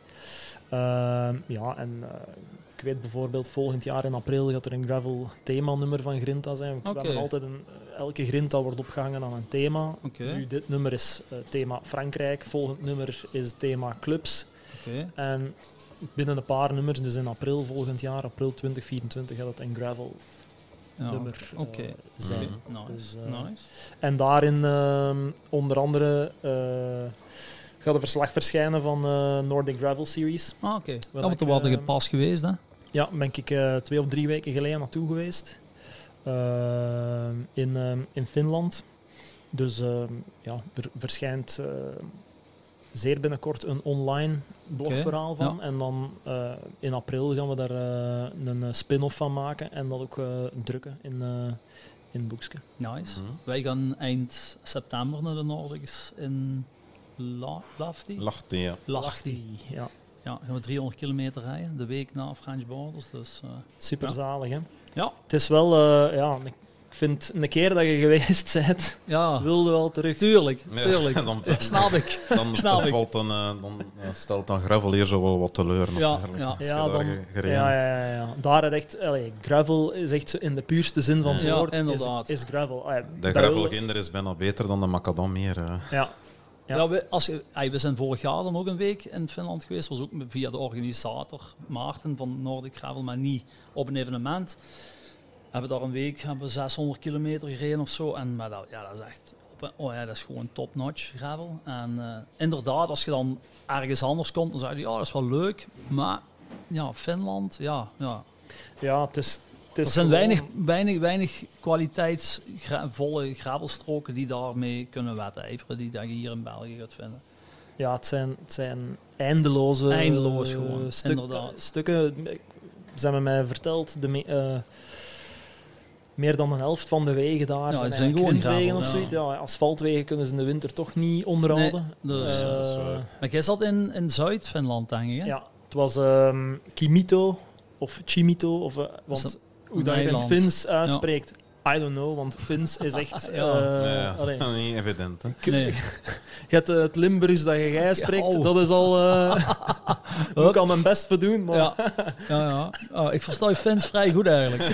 Ik weet bijvoorbeeld, volgend jaar in april gaat er een gravel themanummer van Grinta zijn. We hebben altijd elke Grinta wordt opgehangen aan een thema. Nu, dit nummer is thema Frankrijk, volgend nummer is thema clubs. En binnen een paar nummers, dus in april volgend jaar, april 2024, gaat het een gravel nummer zijn. Nice. En daarin onder andere gaat een verslag verschijnen van Nordic Gravel Series. Want toen waren je pas geweest, hè? Ja, ben ik 2 of 3 weken geleden naartoe geweest. In Finland. Dus er verschijnt zeer binnenkort een online blogverhaal van. Ja. En dan in april gaan we daar een spin-off van maken en dat ook drukken in het boekje. Nice. Wij gaan eind september naar de Nordics in Lahti. Ja, gaan we 300 kilometer rijden, de week na French Borders. Dus, super zalig, hè? Ja. Het is wel, ik vind, een keer dat je geweest bent, wilde wel terug. Tuurlijk. Dan, snap ik. Dan stelt dan gravel hier zo wel wat teleur. Daar echt, gravel is echt in de puurste zin van het woord, is gravel. De gravelginder is bijna beter dan de macadam hier. We zijn vorig jaar dan ook een week in Finland geweest. Was ook via de organisator Maarten van Nordic Gravel, maar niet op een evenement. Hebben daar een week 600 kilometer gereden of zo. En dat is echt dat is gewoon top-notch gravel. En inderdaad, als je dan ergens anders komt, dan zeg je dat is wel leuk. Maar Finland, Ja, het is... Er zijn weinig kwaliteitsvolle gravelstroken die daarmee kunnen wedijveren, die je hier in België gaat vinden. Ja, het zijn eindeloos gewoon, stukken. Ze hebben mij verteld, meer dan een helft van de wegen daar zijn gewoon grindwegen of zoiets. Ja, asfaltwegen kunnen ze in de winter toch niet onderhouden. Nee, maar jij zat in Zuid-Finland, denk ik, hè? Ja, het was Kimito of Chimito, want hoe dat je het in Fins uitspreekt, I don't know, want Fins is echt... dat is niet evident. Hè? Nee. Je hebt het Limburgs dat jij spreekt, dat is al... ik kan mijn best voor doen, maar... Ik versta je Fins vrij goed, eigenlijk.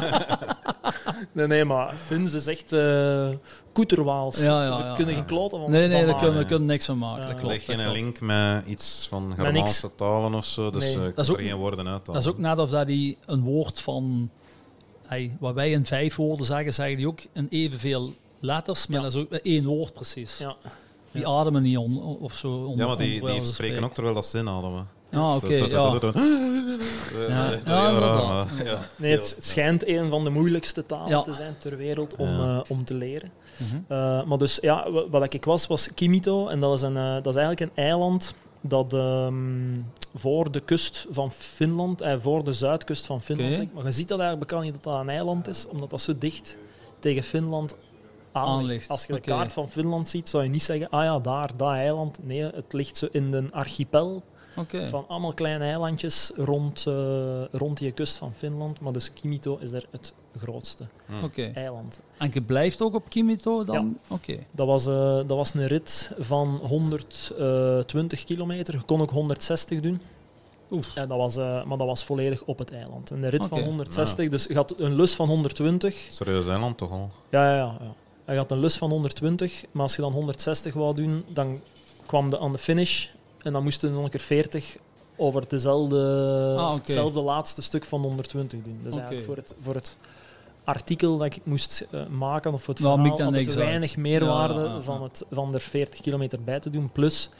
Nee, maar Fins is echt Koeterwaals. We kunnen geen kloten van daar kunnen niks van maken. Er ligt geen link met iets van Germaanse talen of zo, dus ik kan er geen woorden uit. Dat is ook net of dat die een woord van... wat wij in 5 woorden zeggen die ook in evenveel letters, maar dat is ook 1 woord precies. Ja. Die ademen niet of zo. Maar die spreken ook terwijl dat ze inademen. Nee, het schijnt een van de moeilijkste talen te zijn ter wereld om te leren. Maar dus, wat ik was Kimito, en dat is eigenlijk een eiland dat voor de kust van Finland, voor de zuidkust van Finland ligt. Maar je ziet dat eigenlijk bekend niet dat dat een eiland is, omdat dat zo dicht tegen Finland aan ligt. Als je de kaart van Finland ziet, zou je niet zeggen, dat eiland. Nee, het ligt zo in de archipel van allemaal kleine eilandjes rond die kust van Finland. Maar dus Kimito is daar het grootste eiland. En je blijft ook op Kimito dan? Ja. Dat was een rit van 120 kilometer. Je kon ook 160 doen. En maar dat was volledig op het eiland. Een rit van 160, dus je had een lus van 120. Serieus eiland toch al? Ja. Je had een lus van 120, maar als je dan 160 wou doen, dan kwam je aan de finish en dan moest je nog een keer 40 over hetzelfde laatste stuk van 120 doen. Dus eigenlijk voor het artikel dat ik moest maken, of voor het verhaal, had het weinig meerwaarde van er 40 kilometer bij te doen. Plus,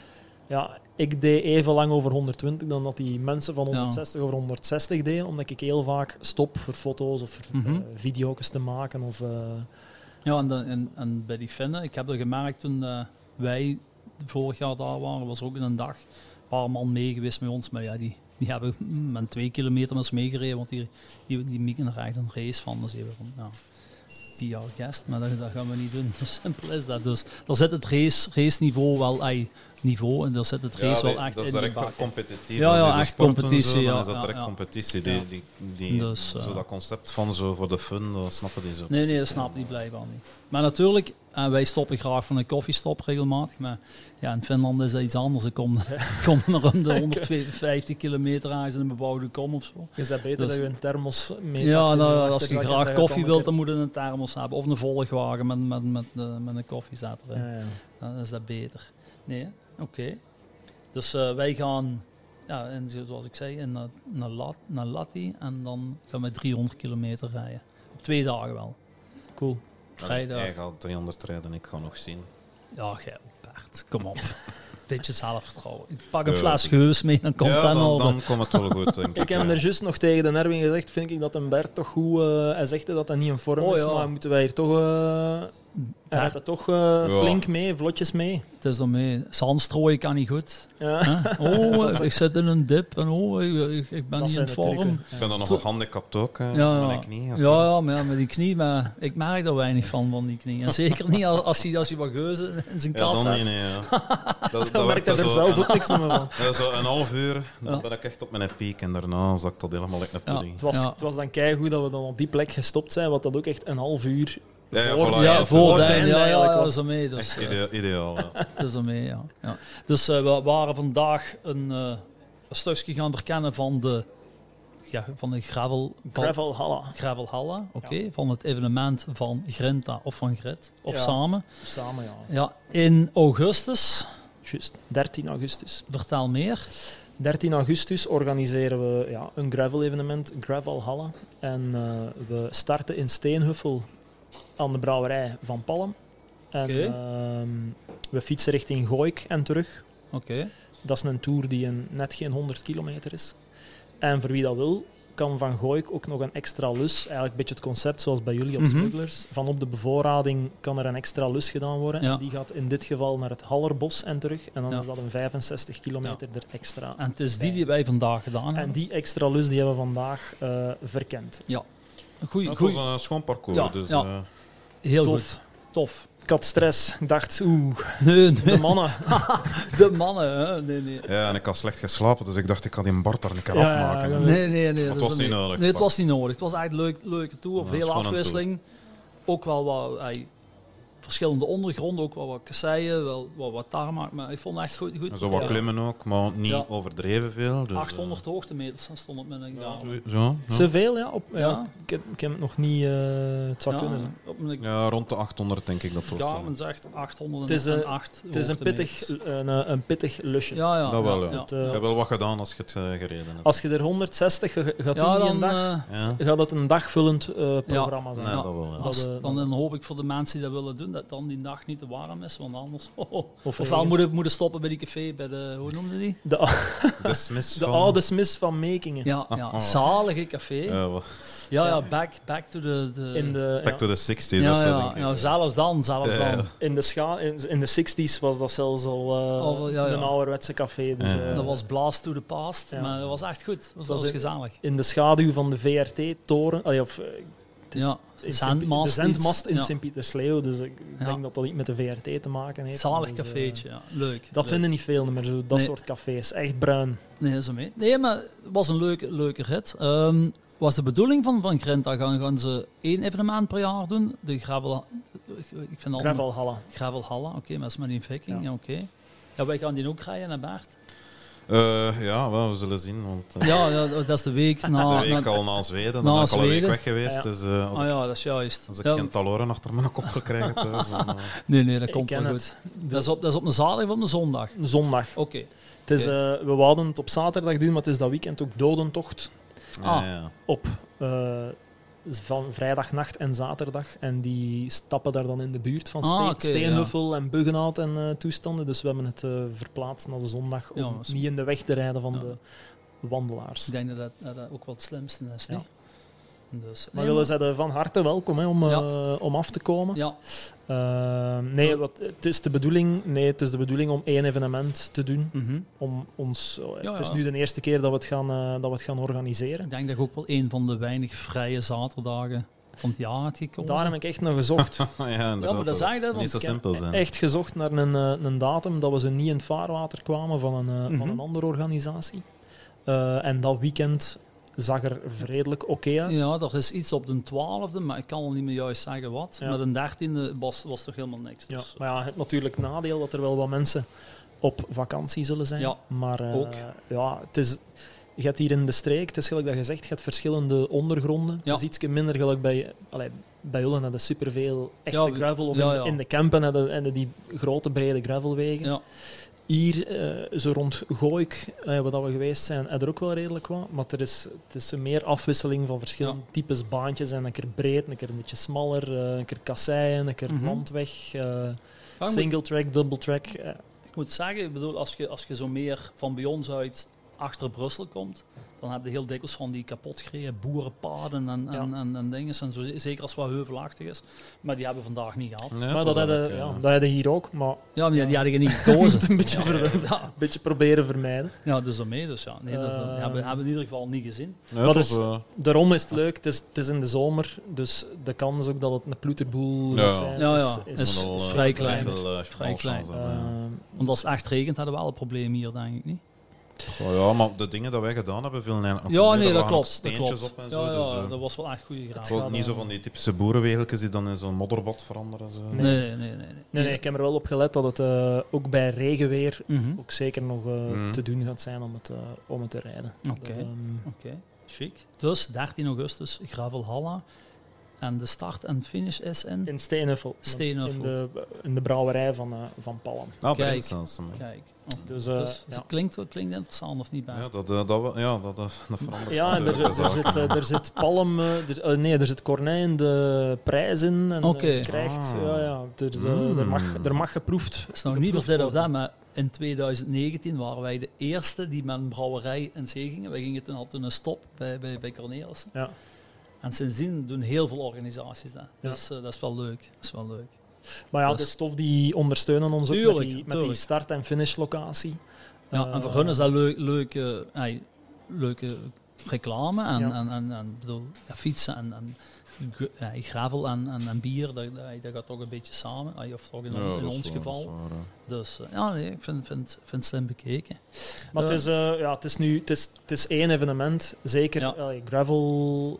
Ja, ik deed even lang over 120 dan dat die mensen van 160 over 160 deden, omdat ik heel vaak stop voor foto's of video's te maken. Of, Ja, en bij die Finnen, ik heb dat gemerkt toen wij vorig jaar daar waren, was ook in een dag een paar man mee geweest met ons, maar ja, die hebben met 2 kilometer met ons meegereden, want die mikken er echt een race van. Dus even van, ja, die gast, maar dat gaan we niet doen. Zo simpel is dat. Dus daar zit het race niveau wel niveau en daar zit het race wel echt dat is in direct competitief. Ja, echt competitie. Dan is dat direct competitie. Dus, zo dat concept van zo voor de fun, dat snappen die zo. Nee, dat snapt die blijkbaar niet. Maar natuurlijk, wij stoppen graag van een koffiestop regelmatig, maar ja, in Finland is dat iets anders. Ik kom er om de 150 kilometer aan in een bebouwde kom of zo. Is dat beter dat je een thermos mee Ja, nou, als je graag koffie wilt, dan moet je een thermos hebben. Of een volgwagen met een koffiezetter. Ja. Dan is dat beter. Nee, oké. Dus wij gaan, zoals ik zei, naar Lahti en dan gaan we 300 kilometer rijden. Op 2 dagen wel. Cool. Vrijdag. Jij gaat 300 rijden, ik ga nog zien. Ja, Bert, kom op. Beetje zelfvertrouwen. Ik pak een fles geus mee, dan komt dan komt het wel goed, denk ik. Ik heb hem er juist nog tegen de Erwin gezegd, vind ik dat een Bert toch goed... hij zegt dat hij niet in vorm is, maar moeten wij hier toch... hij gaat er toch flink mee, vlotjes mee. Het is ermee. Zandstrooien kan niet goed. Ja. Ik zit in een dip en ik ben niet in vorm. Ik ben dan nog gehandicapt ook, met mijn knie. Ja, maar met die knie, maar ik merk er weinig van die knie. En zeker niet als hij wat geuzen in zijn kast heeft. Dan merkt hij er zelf ook niks meer van. Ja, zo een half uur, dan ben ik echt op mijn piek en daarna zakt dat helemaal in de pudding. Het was dan keigoed dat we dan op die plek gestopt zijn, wat dat ook echt een half uur... voor het einde eigenlijk was er mee. Dus, ideaal. Ja. Het is er mee, ja. Dus we waren vandaag een stukje gaan verkennen van de Gravel Halla, van het evenement van Grinta of van Grit, of samen. Samen, ja. In augustus. Juist, 13 augustus. Vertel meer. 13 augustus organiseren we een gravel-evenement, Gravel Halla. En we starten in Steenhuffel aan de brouwerij van Palm. En we fietsen richting Gooik en terug. Dat is een tour die net geen 100 kilometer is. En voor wie dat wil, kan van Gooik ook nog een extra lus. Eigenlijk een beetje het concept zoals bij jullie op Smugglers. Van op de bevoorrading kan er een extra lus gedaan worden. Ja. En die gaat in dit geval naar het Hallerbos en terug. En dan is dat een 65 kilometer er extra. En het is die wij vandaag gedaan hebben. En die extra lus die hebben we vandaag verkend. Ja. Het was een schoon parcours. Ja, dus, heel goed. Tof. Ik had stress. Ik dacht, nee. De mannen. De mannen, hè? Nee. Ja, en ik had slecht geslapen, dus ik dacht, ik ga die Bart er een keer afmaken. Nee. Het was niet nodig. Nee, het was niet nodig. Het was eigenlijk een leuke tour, veel afwisseling. Ook wel wat verschillende ondergronden, ook wel wat kasseien, wel wat tarmac, maar ik vond het echt goed. En zo wat klimmen ook, maar niet overdreven veel. Dus, 800 hoogtemeters stond het met een Zoveel, ja. Ik heb het nog niet... het zou kunnen zijn. Ja, rond de 800 denk ik dat was. Ja, men zegt 808. Het is een pittig lusje. Ja. Dat wel, ja. Je hebt wel wat gedaan als je het gereden hebt. Als je er 160 gaat doen die een dag, gaat het een dagvullend programma zijn. Nee, dat wel, Dan hoop ik voor de mensen die dat willen doen, dat dan die dag niet te warm is, want anders... Ofwel moet stoppen bij die café, bij de... Hoe noemde die? De oude Smith van Mekingen. Ja, zalige café. Back to the... Back to the 60s. Ja, zelfs dan. In de 60s was dat zelfs al een ouderwetse café. Dus, dat was Blast to the Past, maar dat was echt goed. Dat was gezellig. In de schaduw van de VRT-toren... de zendmast in Sint-Pietersleeuw, dus ik denk dat dat niet met de VRT te maken heeft. Zalig cafeetje, leuk. Dat vinden niet veel meer, dat soort cafés. Echt bruin. Nee, zo mee. Nee, maar het was een leuke rit. Was de bedoeling van Grinta, gaan ze 1 evenement per jaar doen? De Gravel Halla. Gravel Halla, oké, maar met die Viking, Ja, wij gaan die ook rijden naar Bert. We zullen zien. Want, dat is de week na... De week al na Zweden, dan ben ik al een week weg geweest. Dus, dat is juist. Als ik geen taloren achter mijn kop wil krijgen thuis... Nee, dat komt wel goed. Dat is op een zaterdag of op een zondag? Zondag. Oké. We wouden het op zaterdag doen, maar het is dat weekend ook dodentocht. Ja. Op van vrijdagnacht en zaterdag. En die stappen daar dan in de buurt van Steenhuffel en Buggenhout en toestanden. Dus we hebben het verplaatst naar de zondag om niet in de weg te rijden van de wandelaars. Ik denk dat ook wel het slimste is. Ja. Dus, maar willen ze van harte welkom om af te komen. Ja. Het is de bedoeling om 1 evenement te doen. Om ons, het is nu de eerste keer dat we het gaan organiseren. Ik denk dat ik ook wel een van de weinig vrije zaterdagen van het jaar had gekozen. Daar heb ik echt nog gezocht. Maar dat zeg dat niet zo simpel zijn. Echt gezocht naar een datum dat we zo niet in het vaarwater kwamen van een andere organisatie. En dat weekend zag er redelijk oké uit. Ja, er is iets op de 12e, maar ik kan al niet meer juist zeggen wat. Ja. Met een 13e was toch helemaal niks. Dus. Ja, maar het natuurlijk nadeel dat er wel wat mensen op vakantie zullen zijn. Ja, maar ook. Je hebt hier in de streek, het is gelijk dat je zegt, je hebt verschillende ondergronden. Ja. Het is iets minder gelijk bij jullie hadden superveel echte gravel. Of in de campen hadden die grote brede gravelwegen. Ja. Hier, zo rond Gooik, waar we geweest zijn, er ook wel redelijk wat. Maar het is meer afwisseling van verschillende types baantjes. En een keer breed, een keer een beetje smaller, een keer kasseien, een keer landweg, single track, double track. Ik moet zeggen, ik bedoel, als je zo meer van bij ons uit achter Brussel komt, dan heb je heel dikwijls van die kapotgereden boerenpaden en dingen. En zo, zeker als het wat heuvelachtig is. Maar die hebben we vandaag niet gehad. Nee, maar dat hadden hier ook. Maar die hadden je niet gekozen. een beetje proberen vermijden. Ja, dus daarmee. Dus ja. Nee, dat hebben we in ieder geval niet gezien. Ja, daarom is het leuk. Het is in de zomer, dus de kans is ook dat het een ploeterboel gaat zijn. Is vrij klein. Vrij klein. Want als het echt regent, hadden we wel een probleem hier, denk ik niet. Ja, maar de dingen dat wij gedaan hebben, vielen eigenlijk dat klopt. steentjes op en zo. Dus, dat was wel echt goede graag. Het was niet zo van die typische boerenwegeltjes die dan in zo'n modderbad veranderen. Zo. Nee, ik heb er wel op gelet dat het ook bij regenweer ook zeker nog te doen gaat zijn om het te rijden. Oké. Chic. Dus 13 augustus, Gravelhalla. En de start en finish is in Steenhuffel. In de brouwerij van Palm. Kijk. Kijk. Dus het klinkt interessant of niet bij? Ja, dat verandert. Ja, en er zit Palm, er zit Corneille in de prijs in. En je krijgt, er mag geproefd. Het is nog niet of dit of dat, maar in 2019 waren wij de eerste die met een brouwerij in zee gingen. Wij gingen toen al een stop bij Cornelissen. Ja. En sindsdien doen heel veel organisaties dat. Dus dat is wel leuk. Maar ja, de stof die ondersteunen ons ook met die start- en finish-locatie. Ja, en voor hun is dat leuke reclame. En bedoel, fietsen en gravel en bier, dat gaat toch een beetje samen. Of toch in ons geval. Dus ik vind het slim bekeken. Maar het is 1 evenement. Zeker gravel...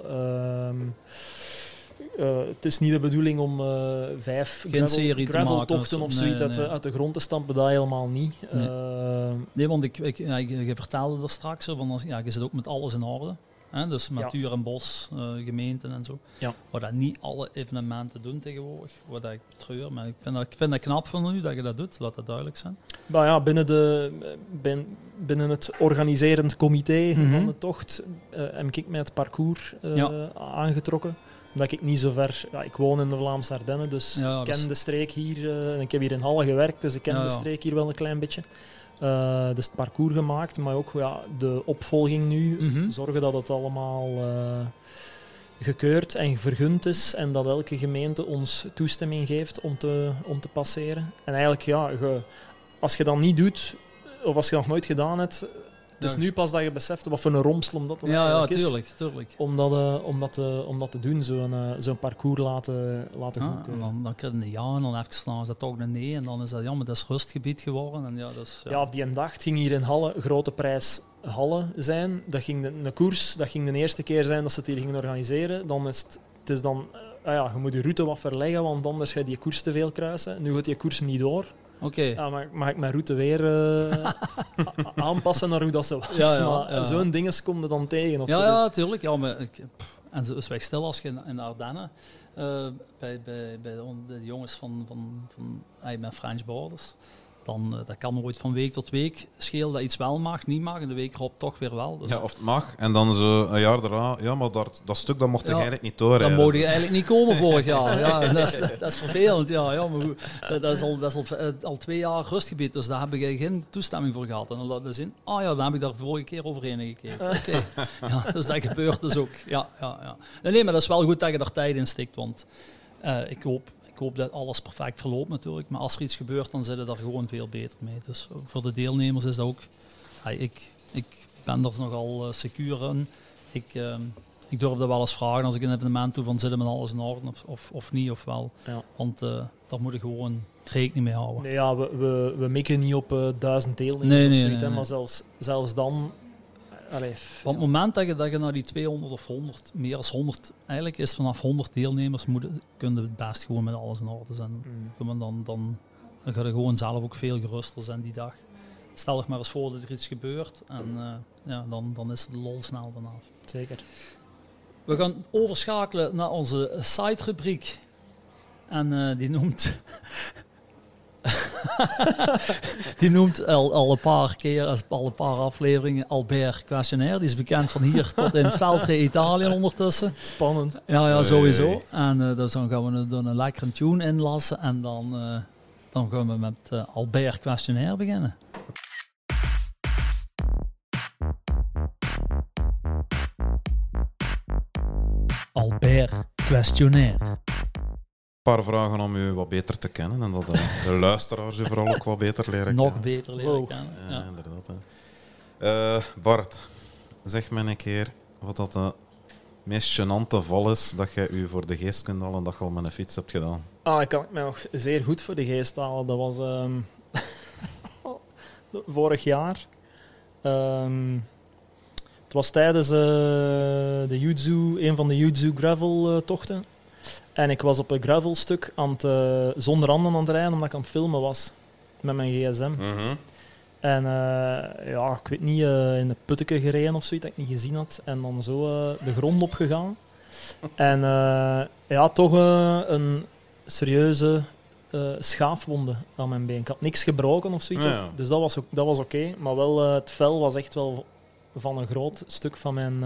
het is niet de bedoeling om 5 graveltochten of zoiets uit de grond te stampen, dat helemaal niet. Nee, want je vertelde er straks, je zit ook met alles in orde. Hè? Dus natuur en bos, gemeenten en zo. Ja. Waar dat niet alle evenementen doen tegenwoordig, wat ik betreur. Maar ik vind dat knap van u dat je dat doet, laat dat duidelijk zijn. Maar ja, binnen het organiserend comité van de tocht heb ik mij het parcours aangetrokken. Omdat ik niet zo ver... Ja, ik woon in de Vlaamse Ardennen, dus ik ken de streek hier. En ik heb hier in Halle gewerkt, dus ik ken de streek hier wel een klein beetje. Dus het parcours gemaakt, maar ook de opvolging nu. Zorgen dat het allemaal gekeurd en vergund is. En dat elke gemeente ons toestemming geeft om te passeren. En eigenlijk, als je dat niet doet, of als je dat nog nooit gedaan hebt... Het is nu pas dat je beseft wat voor een romslom dat is. Tuurlijk. Om dat te doen, zo'n parcours laten goedkeuren. En dan krijg je een ja en dan even slaan ze dat toch een nee. En dan is dat, maar dat is rustgebied geworden. En of die een dag ging hier in Halle, grote prijs Halle zijn. Dat ging een koers, dat ging de eerste keer zijn dat ze het hier gingen organiseren. Dan is het dan, je moet je route wat verleggen, want anders ga je die koers te veel kruisen. Nu gaat die koers niet door. Okay. Mag ik mijn route weer aanpassen naar hoe dat zo was? Zo'n dingen kom je dan tegen. Of natuurlijk. Ja, en zo is weg stil als je in de Ardennen bij de jongens van met French Borders. dat kan nooit van week tot week schelen dat iets wel mag, niet mag. En de week erop toch weer wel. Dus ja, of het mag. En dan zo een jaar daarna, ja, maar dat stuk dat mocht ik eigenlijk niet doorrijden. Dan mocht je eigenlijk niet komen vorig jaar. Ja, dat is vervelend. Ja, maar goed, dat is al 2 jaar rustgebied, dus daar heb ik geen toestemming voor gehad. En dan laat dus in, dan heb ik daar vorige keer overheen gekeken. Oké. Ja, dus dat gebeurt dus ook. Ja. Nee, maar dat is wel goed dat je daar tijd in stikt, want ik hoop dat alles perfect verloopt natuurlijk. Maar als er iets gebeurt, dan zit het daar gewoon veel beter mee. Dus voor de deelnemers is dat ook... Ik ben er nogal secuur in. Ik durf dat wel eens vragen als ik een evenement doe, van zit er met alles in orde of niet of wel. Ja. Want daar moet je gewoon rekening mee houden. Nee, ja, we mikken niet op 1000 deelnemers of zoiets. Nee. Maar zelfs dan... Op het moment dat je naar die 200 of 100, meer dan 100, eigenlijk is vanaf 100 deelnemers, kunnen we het best gewoon met alles in orde zijn. Dan ga je gewoon zelf ook veel geruster zijn die dag. Stel je maar eens voor dat er iets gebeurt en dan is de lol snel vanaf. Zeker. We gaan overschakelen naar onze site-rubriek en die noemt... Die noemt al een paar keer, al een paar afleveringen, Albert Questionnaire. Die is bekend van hier tot in Feltre, Italië ondertussen. Spannend. Ja, sowieso. En dus dan gaan we een lekkere tune inlassen en dan gaan we met Albert Questionnaire beginnen. Albert Questionnaire. Een paar vragen om u wat beter te kennen en dat de luisteraars u vooral ook wat beter leren kennen. Nog beter leren kennen. Ja, inderdaad. Bart, zeg me een keer wat dat de meest gênante val is dat jij u voor de geest kunt halen dat je al met een fiets hebt gedaan. Ik kan het mij nog zeer goed voor de geest halen. Dat was vorig jaar. Het was tijdens een van de Yuzu gravel tochten. En ik was op een gravelstuk zonder handen aan het rijden, omdat ik aan het filmen was met mijn gsm. Mm-hmm. En ik weet niet, in de putteke gereden of zoiets dat ik niet gezien had. En dan zo de grond opgegaan. En toch een serieuze schaafwonde aan mijn been. Ik had niks gebroken of zoiets. Ja. Dus dat was oké. Maar wel, het vel was echt wel van een groot stuk van mijn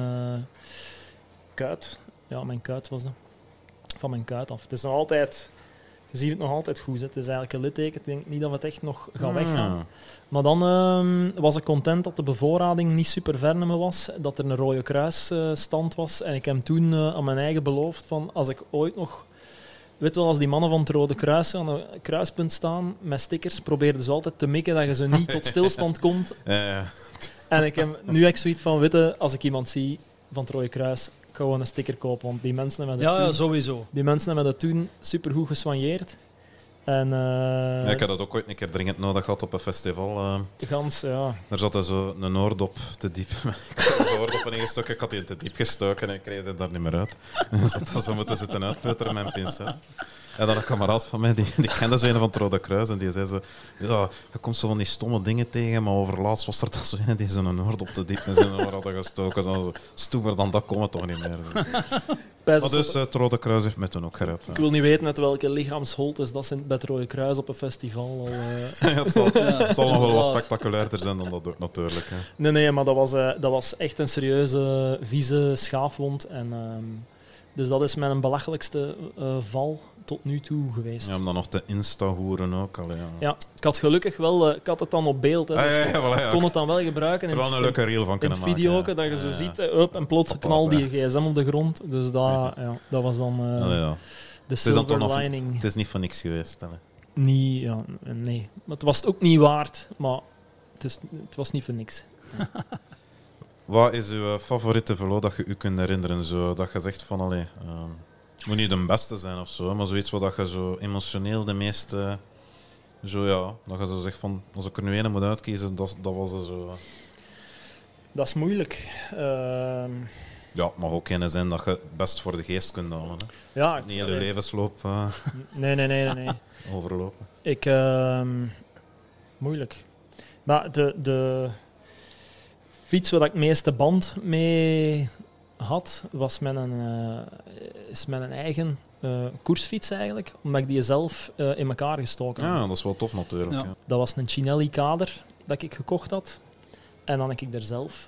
kuit. Ja, mijn kuit was dat. Van mijn kuit af. Het is nog altijd... Je ziet het nog altijd goed. Het is eigenlijk een litteken. Ik denk niet dat het echt nog gaat weggaan. Maar dan was ik content dat de bevoorrading niet super ver naar me was. Dat er een Rode Kruis stand was. En ik heb toen aan mijn eigen beloofd van als ik ooit nog... Weet wel, als die mannen van het Rode Kruis aan een kruispunt staan met stickers, probeerden ze altijd te mikken dat je ze niet tot stilstand komt. Ja. En nu heb ik zoiets van, weet als ik iemand zie van het Rode Kruis, gewoon een sticker kopen, want die mensen hebben dat sowieso. Die mensen hebben dat toen supergoed gesoigneerd. En, ik had dat ook ooit een keer dringend nodig gehad op een festival. Daar zat zo een oordop te diep. Ik had de oordop ingestoken, ik had die te diep gestoken en ik kreeg het daar niet meer uit. Dus dat was zo moeten zitten uitputteren met een pincet. En dan een kameraad van mij, die kende zo een van het Rode Kruis en die zei zo, ja, je komt zo van die stomme dingen tegen, maar overlaatst was er dat zo een die zo'n oordop te diep en zo waar hadden gestoken. Zo stoemer dan dat kon het toch niet meer. Maar dus het Rode Kruis heeft mij toen ook gered. Ik wil niet weten uit welke lichaamsholtes dat ze bij het Rode Kruis op een festival al... het zal nog wel wat spectaculairder zijn dan dat ook natuurlijk. Hè. Nee, maar dat was echt een serieuze, vieze schaafwond. En, dus dat is mijn belachelijkste val tot nu toe geweest. Ja, om dan nog te insta-hoeren ook. Ja, ik had gelukkig wel... ik had het dan op beeld. Hè, dus ik kon het dan wel gebruiken. Er wel een leuke reel van kunnen maken. Een video dat je zo ziet. En plots knal die gsm op de grond. Dus dat was dan de silver lining. Het is niet van niks geweest. Nee. Maar het was het ook niet waard. Maar het was niet voor niks. Wat is uw favoriete velo dat je u kunt herinneren? Zo, dat je zegt van, het moet niet de beste zijn of zo, maar zoiets wat je zo emotioneel de meeste... dat je zo zegt van, als ik er nu een moet uitkiezen, dat was er zo... Dat is moeilijk. Ja, het mag ook een zijn dat je het best voor de geest kunt halen. Hè. Ja, niet hele levensloop nee. overlopen. Moeilijk. Maar de fiets waar ik het meeste band mee had, was met een eigen koersfiets eigenlijk, omdat ik die zelf in elkaar gestoken had. Ja, dat is wel tof natuurlijk. Ja. Dat was een Cinelli-kader dat ik gekocht had. En dan heb ik er zelf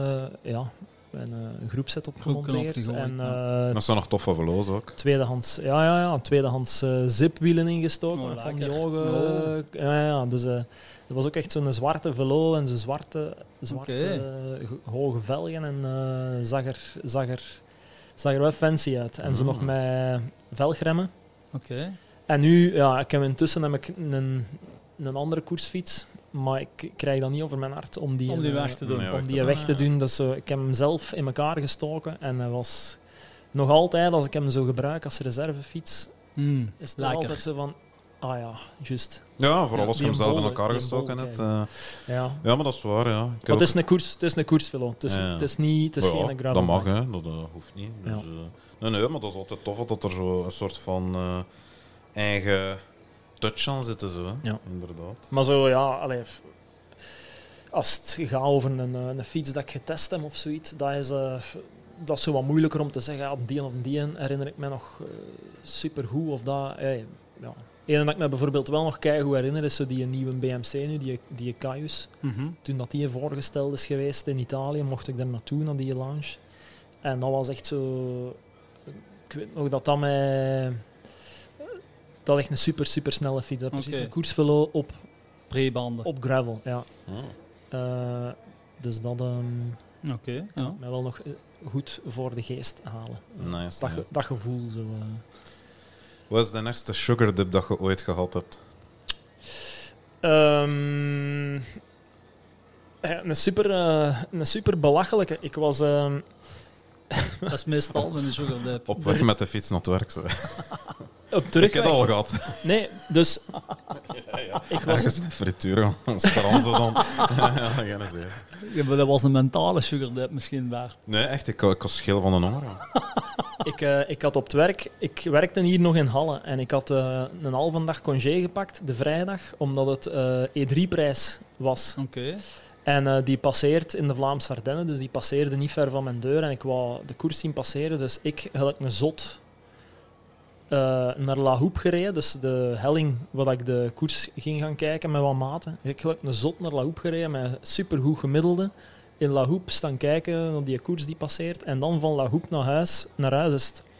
een groepset op gemonteerd. En, dat zijn nog toffe velo's ook. Tweedehands zipwielen ingestoken. Van die ogen. Dus dat was ook echt zo'n zwarte velo en zo'n zwarte hoge velgen. En zag er wel fancy uit. En zo nog met velgremmen. En nu, ik heb intussen een andere koersfiets. Maar ik krijg dat niet over mijn hart om die weg te doen. Weg te doen. Dus, ik heb hem zelf in elkaar gestoken. En hij was nog altijd, als ik hem zo gebruik als reservefiets, is het altijd zo van... Ah ja, juist. Ja, vooral als je hem zelf in elkaar gestoken hebt. Ja, maar dat is waar, ja. Het is een koersvelo. Het is geen gravel. Dat mag, hè. Dat hoeft niet. Dus, nee, maar dat is altijd tof dat er zo een soort van eigen touch aan zit, zo, hè. Ja. Inderdaad. Maar zo, als het gaat over een fiets dat ik getest heb of zoiets, dat is zo wat moeilijker om te zeggen, die herinner ik me nog supergoed of dat... Eén dat ik me bijvoorbeeld wel nog keigoed herinner is zo die nieuwe BMC nu, die Caius. Toen dat die voorgesteld is geweest in Italië, mocht ik daar naartoe, naar die launch. En dat was echt zo... Ik weet nog dat mij... Dat is echt een super snelle fiets. Dat precies een koersvelo op... Pre-banden. Op gravel, ja. Dus dat... mij wel nog goed voor de geest halen. Nice. Dat gevoel zo... Wat is de eerste sugar dip dat je ooit gehad hebt? Een super belachelijke. Ik was... Dat is meestal met een sugar dip. Op weg met de fiets naar het werk. Zo. Op terugweg. Ik heb het al gehad. Nee, dus... Ik was een frituur, ons Franse dan. Maar dat was een mentale sugar dip misschien waar. Nee, echt. Ik was scheel van de honger. Ik had op het werk... Ik werkte hier nog in Halle. En ik had een halve dag congé gepakt, de vrijdag, omdat het E3-prijs was. En die passeert in de Vlaamse Ardennen, dus die passeerde niet ver van mijn deur. En ik wou de koers zien passeren, dus ik, gelijk een zot, naar La Houppe gereden. Dus de helling waar ik de koers ging gaan kijken met wat maten. Ik gelijk een zot naar La Houppe gereden met supergoed gemiddelde. In La Houppe staan kijken naar die koers die passeert. En dan van La Houppe naar huis is het...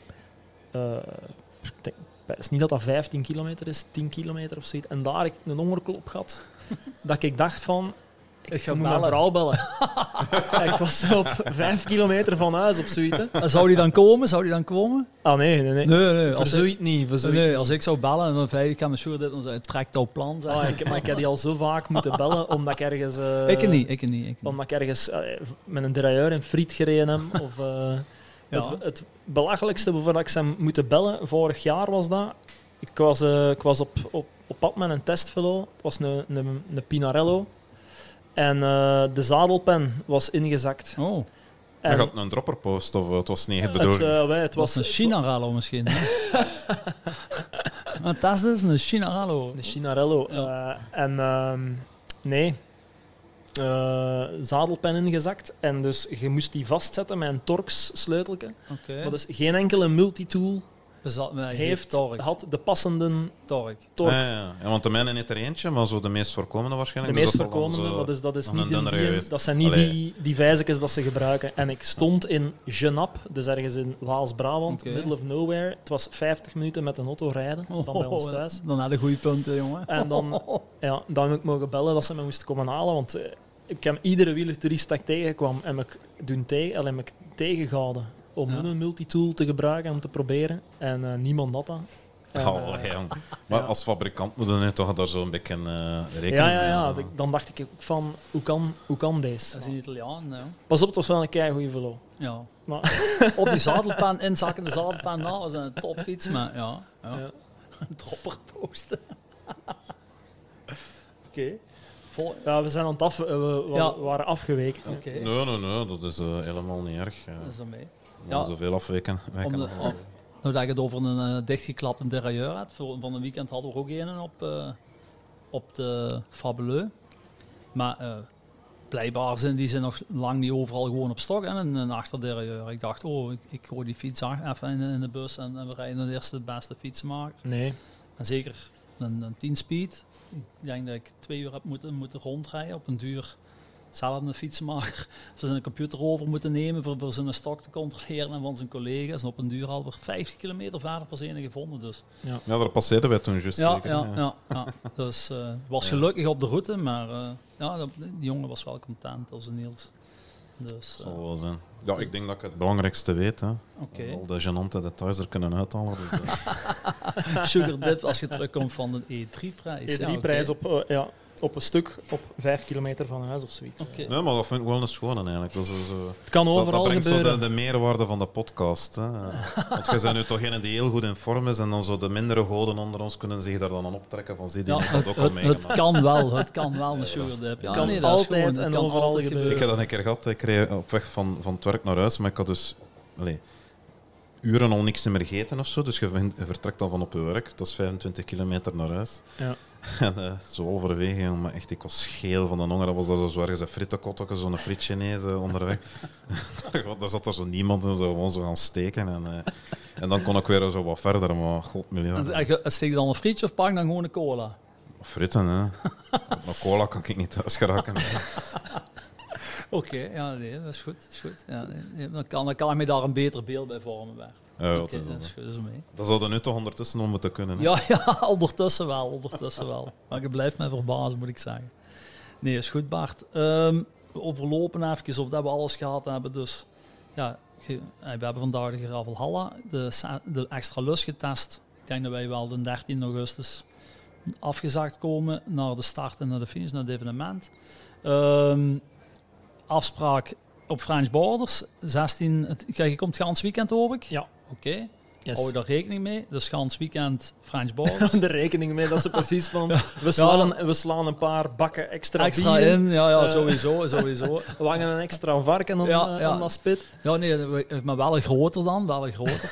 het is niet dat dat 15 kilometer is, 10 kilometer of zoiets. En daar heb ik een hongerklop gehad. Dat ik dacht van... Ik moet mijn vrouw bellen. Ik was op 5 kilometer van huis of zoiets. Zou die dan komen? Ah, nee. Voor zoiets niet. Als ik zou bellen en dan zei ik ga mijn sugar dip, dan zei trekt op plan. Maar ik heb die al zo vaak moeten bellen, omdat ik ergens... Ik niet. Omdat ik ergens met een derailleur in friet gereden heb. Of, het belachelijkste waarvoor ik ze moeten bellen, vorig jaar was dat. Ik was op pad met een testvelo. Het was een Pinarello. En de zadelpen was ingezakt. Oh. Je had een dropperpost of het was niet het bedoeling? Het was een Chinarello misschien. Dat is dus een Chinarello. Een Chinarello. Nee. Zadelpen ingezakt. En dus je moest die vastzetten met een Torx sleutelke. Maar dus geen enkele multitool had de passende torque. Ja, want de mijne niet er eentje, maar zo de meest voorkomende waarschijnlijk. De meest voorkomende, dat is niet dat zijn niet die vijzekjes dat ze gebruiken. En ik stond in Genappe, dus ergens in Waals-Brabant, middle of nowhere. Het was 50 minuten met een auto rijden van bij ons thuis. Dan had je goede punten, jongen. En dan heb ik mogen bellen dat ze me moesten komen halen, want ik heb iedere wielertoerist dat ik tegenkwam en ik tegengehouden om een multitool te gebruiken en te proberen. En niemand had dat. Maar als fabrikant moet je nu toch daar zo'n beetje rekening mee houden. Dan dacht ik van, hoe kan deze? Dat is in Italiaan, ja. Pas op, het was wel een keigoeie velo. Ja. Maar op die zadelpan, inzakken de zadelpan na, was een topfiets, maar ja. Een dropperpost. Oké. Ja, we zijn aan het we waren afgeweken. Nee, dat is helemaal niet erg. Dat is dan mee. Zoveel afweken. Nou, dat je het over een dichtgeklapte derailleur had. Van een weekend hadden we ook een op de Fabuleux. Maar blijkbaar zijn die nog lang niet overal gewoon op stok en een achterdeur. Ik dacht, ik gooi die fiets even in de bus en we rijden de eerste de beste fietsenmaker. Nee. En zeker een 10-speed. Ik denk dat ik 2 uur heb moeten rondrijden op een duur. Hetzelfde fietsenmaker. Ze zijn een computer over moeten nemen voor zijn stok te controleren en van zijn collega's. En op een duur al weer 50 kilometer verder pas ene gevonden. Dus. Ja, daar passeerden wij toen juist. Ja. Dus was gelukkig op de route, maar die jongen was wel content als Niels. Dus, zal wel zijn. Ja, ik denk dat ik het belangrijkste weet. Hè. Okay. Al de gênante details er kunnen uithalen. Dus, Sugar dip als je terugkomt van de E3-prijs. E3-prijs op een stuk op 5 kilometer van huis of zoiets. Okay. Nee, maar dat vind ik wel een schone eigenlijk. Dat is zo, het kan overal dat brengt gebeuren. Zo de meerwaarde van de podcast. Hè. Want jij bent nu toch een die heel goed in vorm is en dan zo de mindere goden onder ons kunnen zich daar dan aan optrekken van zie die dat ook al meegemaakt. Het kan wel een sugar dip. Het kan altijd en overal gebeuren. Ik heb dat een keer gehad. Ik reed op weg van het werk naar huis, maar ik had dus uren al niks meer gegeten of zo. Dus je vertrekt dan van op je werk. Dat is 25 kilometer naar huis. Ja. En zo overwege, maar echt, ik was scheel van de honger. Dat was zo ergens een frittenkotje, zo'n friet Chinees onderweg. Daar zat er zo niemand en zo gewoon zo gaan steken. En dan kon ik weer zo wat verder, maar god miljoen. Steek je dan een frietje of pak dan gewoon een cola? Fritten, hè. Maar cola kan ik niet thuis geraken. Oké, dat is goed. Ja, dan kan ik me daar een beter beeld bij vormen. Ja, dat is mee. Dat zou er nu toch ondertussen om moeten kunnen. Hè? Ja, ondertussen wel. Maar je blijft mij verbazen, moet ik zeggen. Nee, is goed, Bart. We overlopen even of dat we alles gehad hebben. Dus ja, we hebben vandaag de Gravelhalla, de extra lus getest. Ik denk dat wij wel de 13 augustus afgezakt komen naar de start en naar de finish, naar het evenement. Afspraak op French Borders. 16. Je komt gans weekend, hoor ik? Ja. Oké. Yes. Hou je daar rekening mee? Dus gans weekend French Borders. De rekening mee dat ze precies van... We slaan een paar bakken extra bier in. Ja, sowieso. We hangen een extra varken aan dat spit. Ja, nee, maar wel groter dan.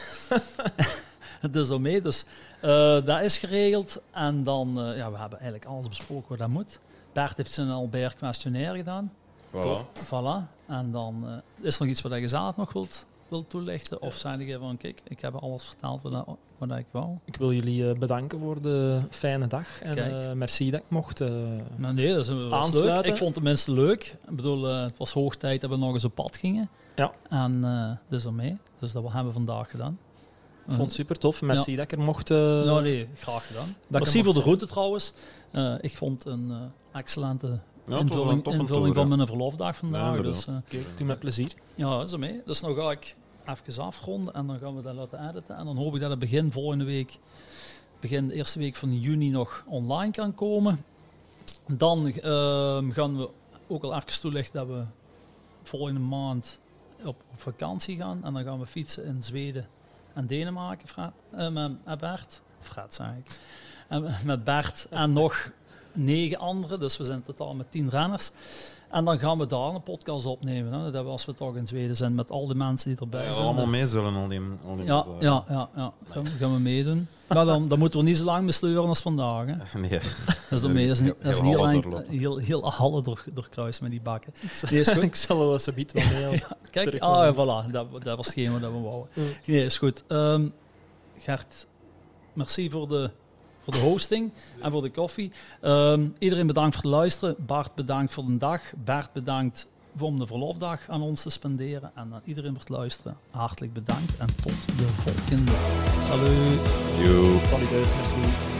Dus daarmee. Dus dat is geregeld. En dan, we hebben eigenlijk alles besproken wat dat moet. Bert heeft zijn Albert questionnaire gedaan. Voilà. En dan is er nog iets wat je zelf nog wilt toelichten? Of zei je van, kijk, ik heb alles verteld wat ik wou? Ik wil jullie bedanken voor de fijne dag. En merci dat ik mocht nee, dat was leuk. Ik vond het tenminste leuk. Ik bedoel, het was hoog tijd dat we nog eens op pad gingen. Ja. En dus daarmee. Dus dat hebben we vandaag gedaan. Ik vond het super tof. Merci dat ik er mocht... graag gedaan. Merci voor de route trouwens. Ik vond een excellente... invulling van mijn verlofdag vandaag. Ja, dus, doe met plezier. Ja, dat is ermee. Dus dan ga ik even afronden en dan gaan we dat laten editen. En dan hoop ik dat het begin de eerste week van juni nog online kan komen. Dan gaan we ook al even toelichten dat we volgende maand op vakantie gaan. En dan gaan we fietsen in Zweden en Denemarken met Bert. Fred, zeg ik. Met Bert en nog 9 anderen, dus we zijn totaal met 10 renners. En dan gaan we daar een podcast opnemen. Hè? Dat we, als we toch in Zweden zijn met al die mensen die erbij zijn. Allemaal mee zullen, al die Ja. Gaan we meedoen. Maar dan moeten we niet zo lang besleuren als vandaag. Hè? Nee. Dat is niet heel alle doorkruis met die bakken. Ik zal wel eens een beetje wat mee. Kijk, voilà. Dat was hetgeen wat we wouden. Nee, is goed. Gert, merci voor de hosting en voor de koffie. Iedereen bedankt voor het luisteren. Bart bedankt voor de dag. Bert bedankt om de verlofdag aan ons te spenderen. En aan iedereen voor het luisteren. Hartelijk bedankt en tot de volgende. Salut. Salut, merci.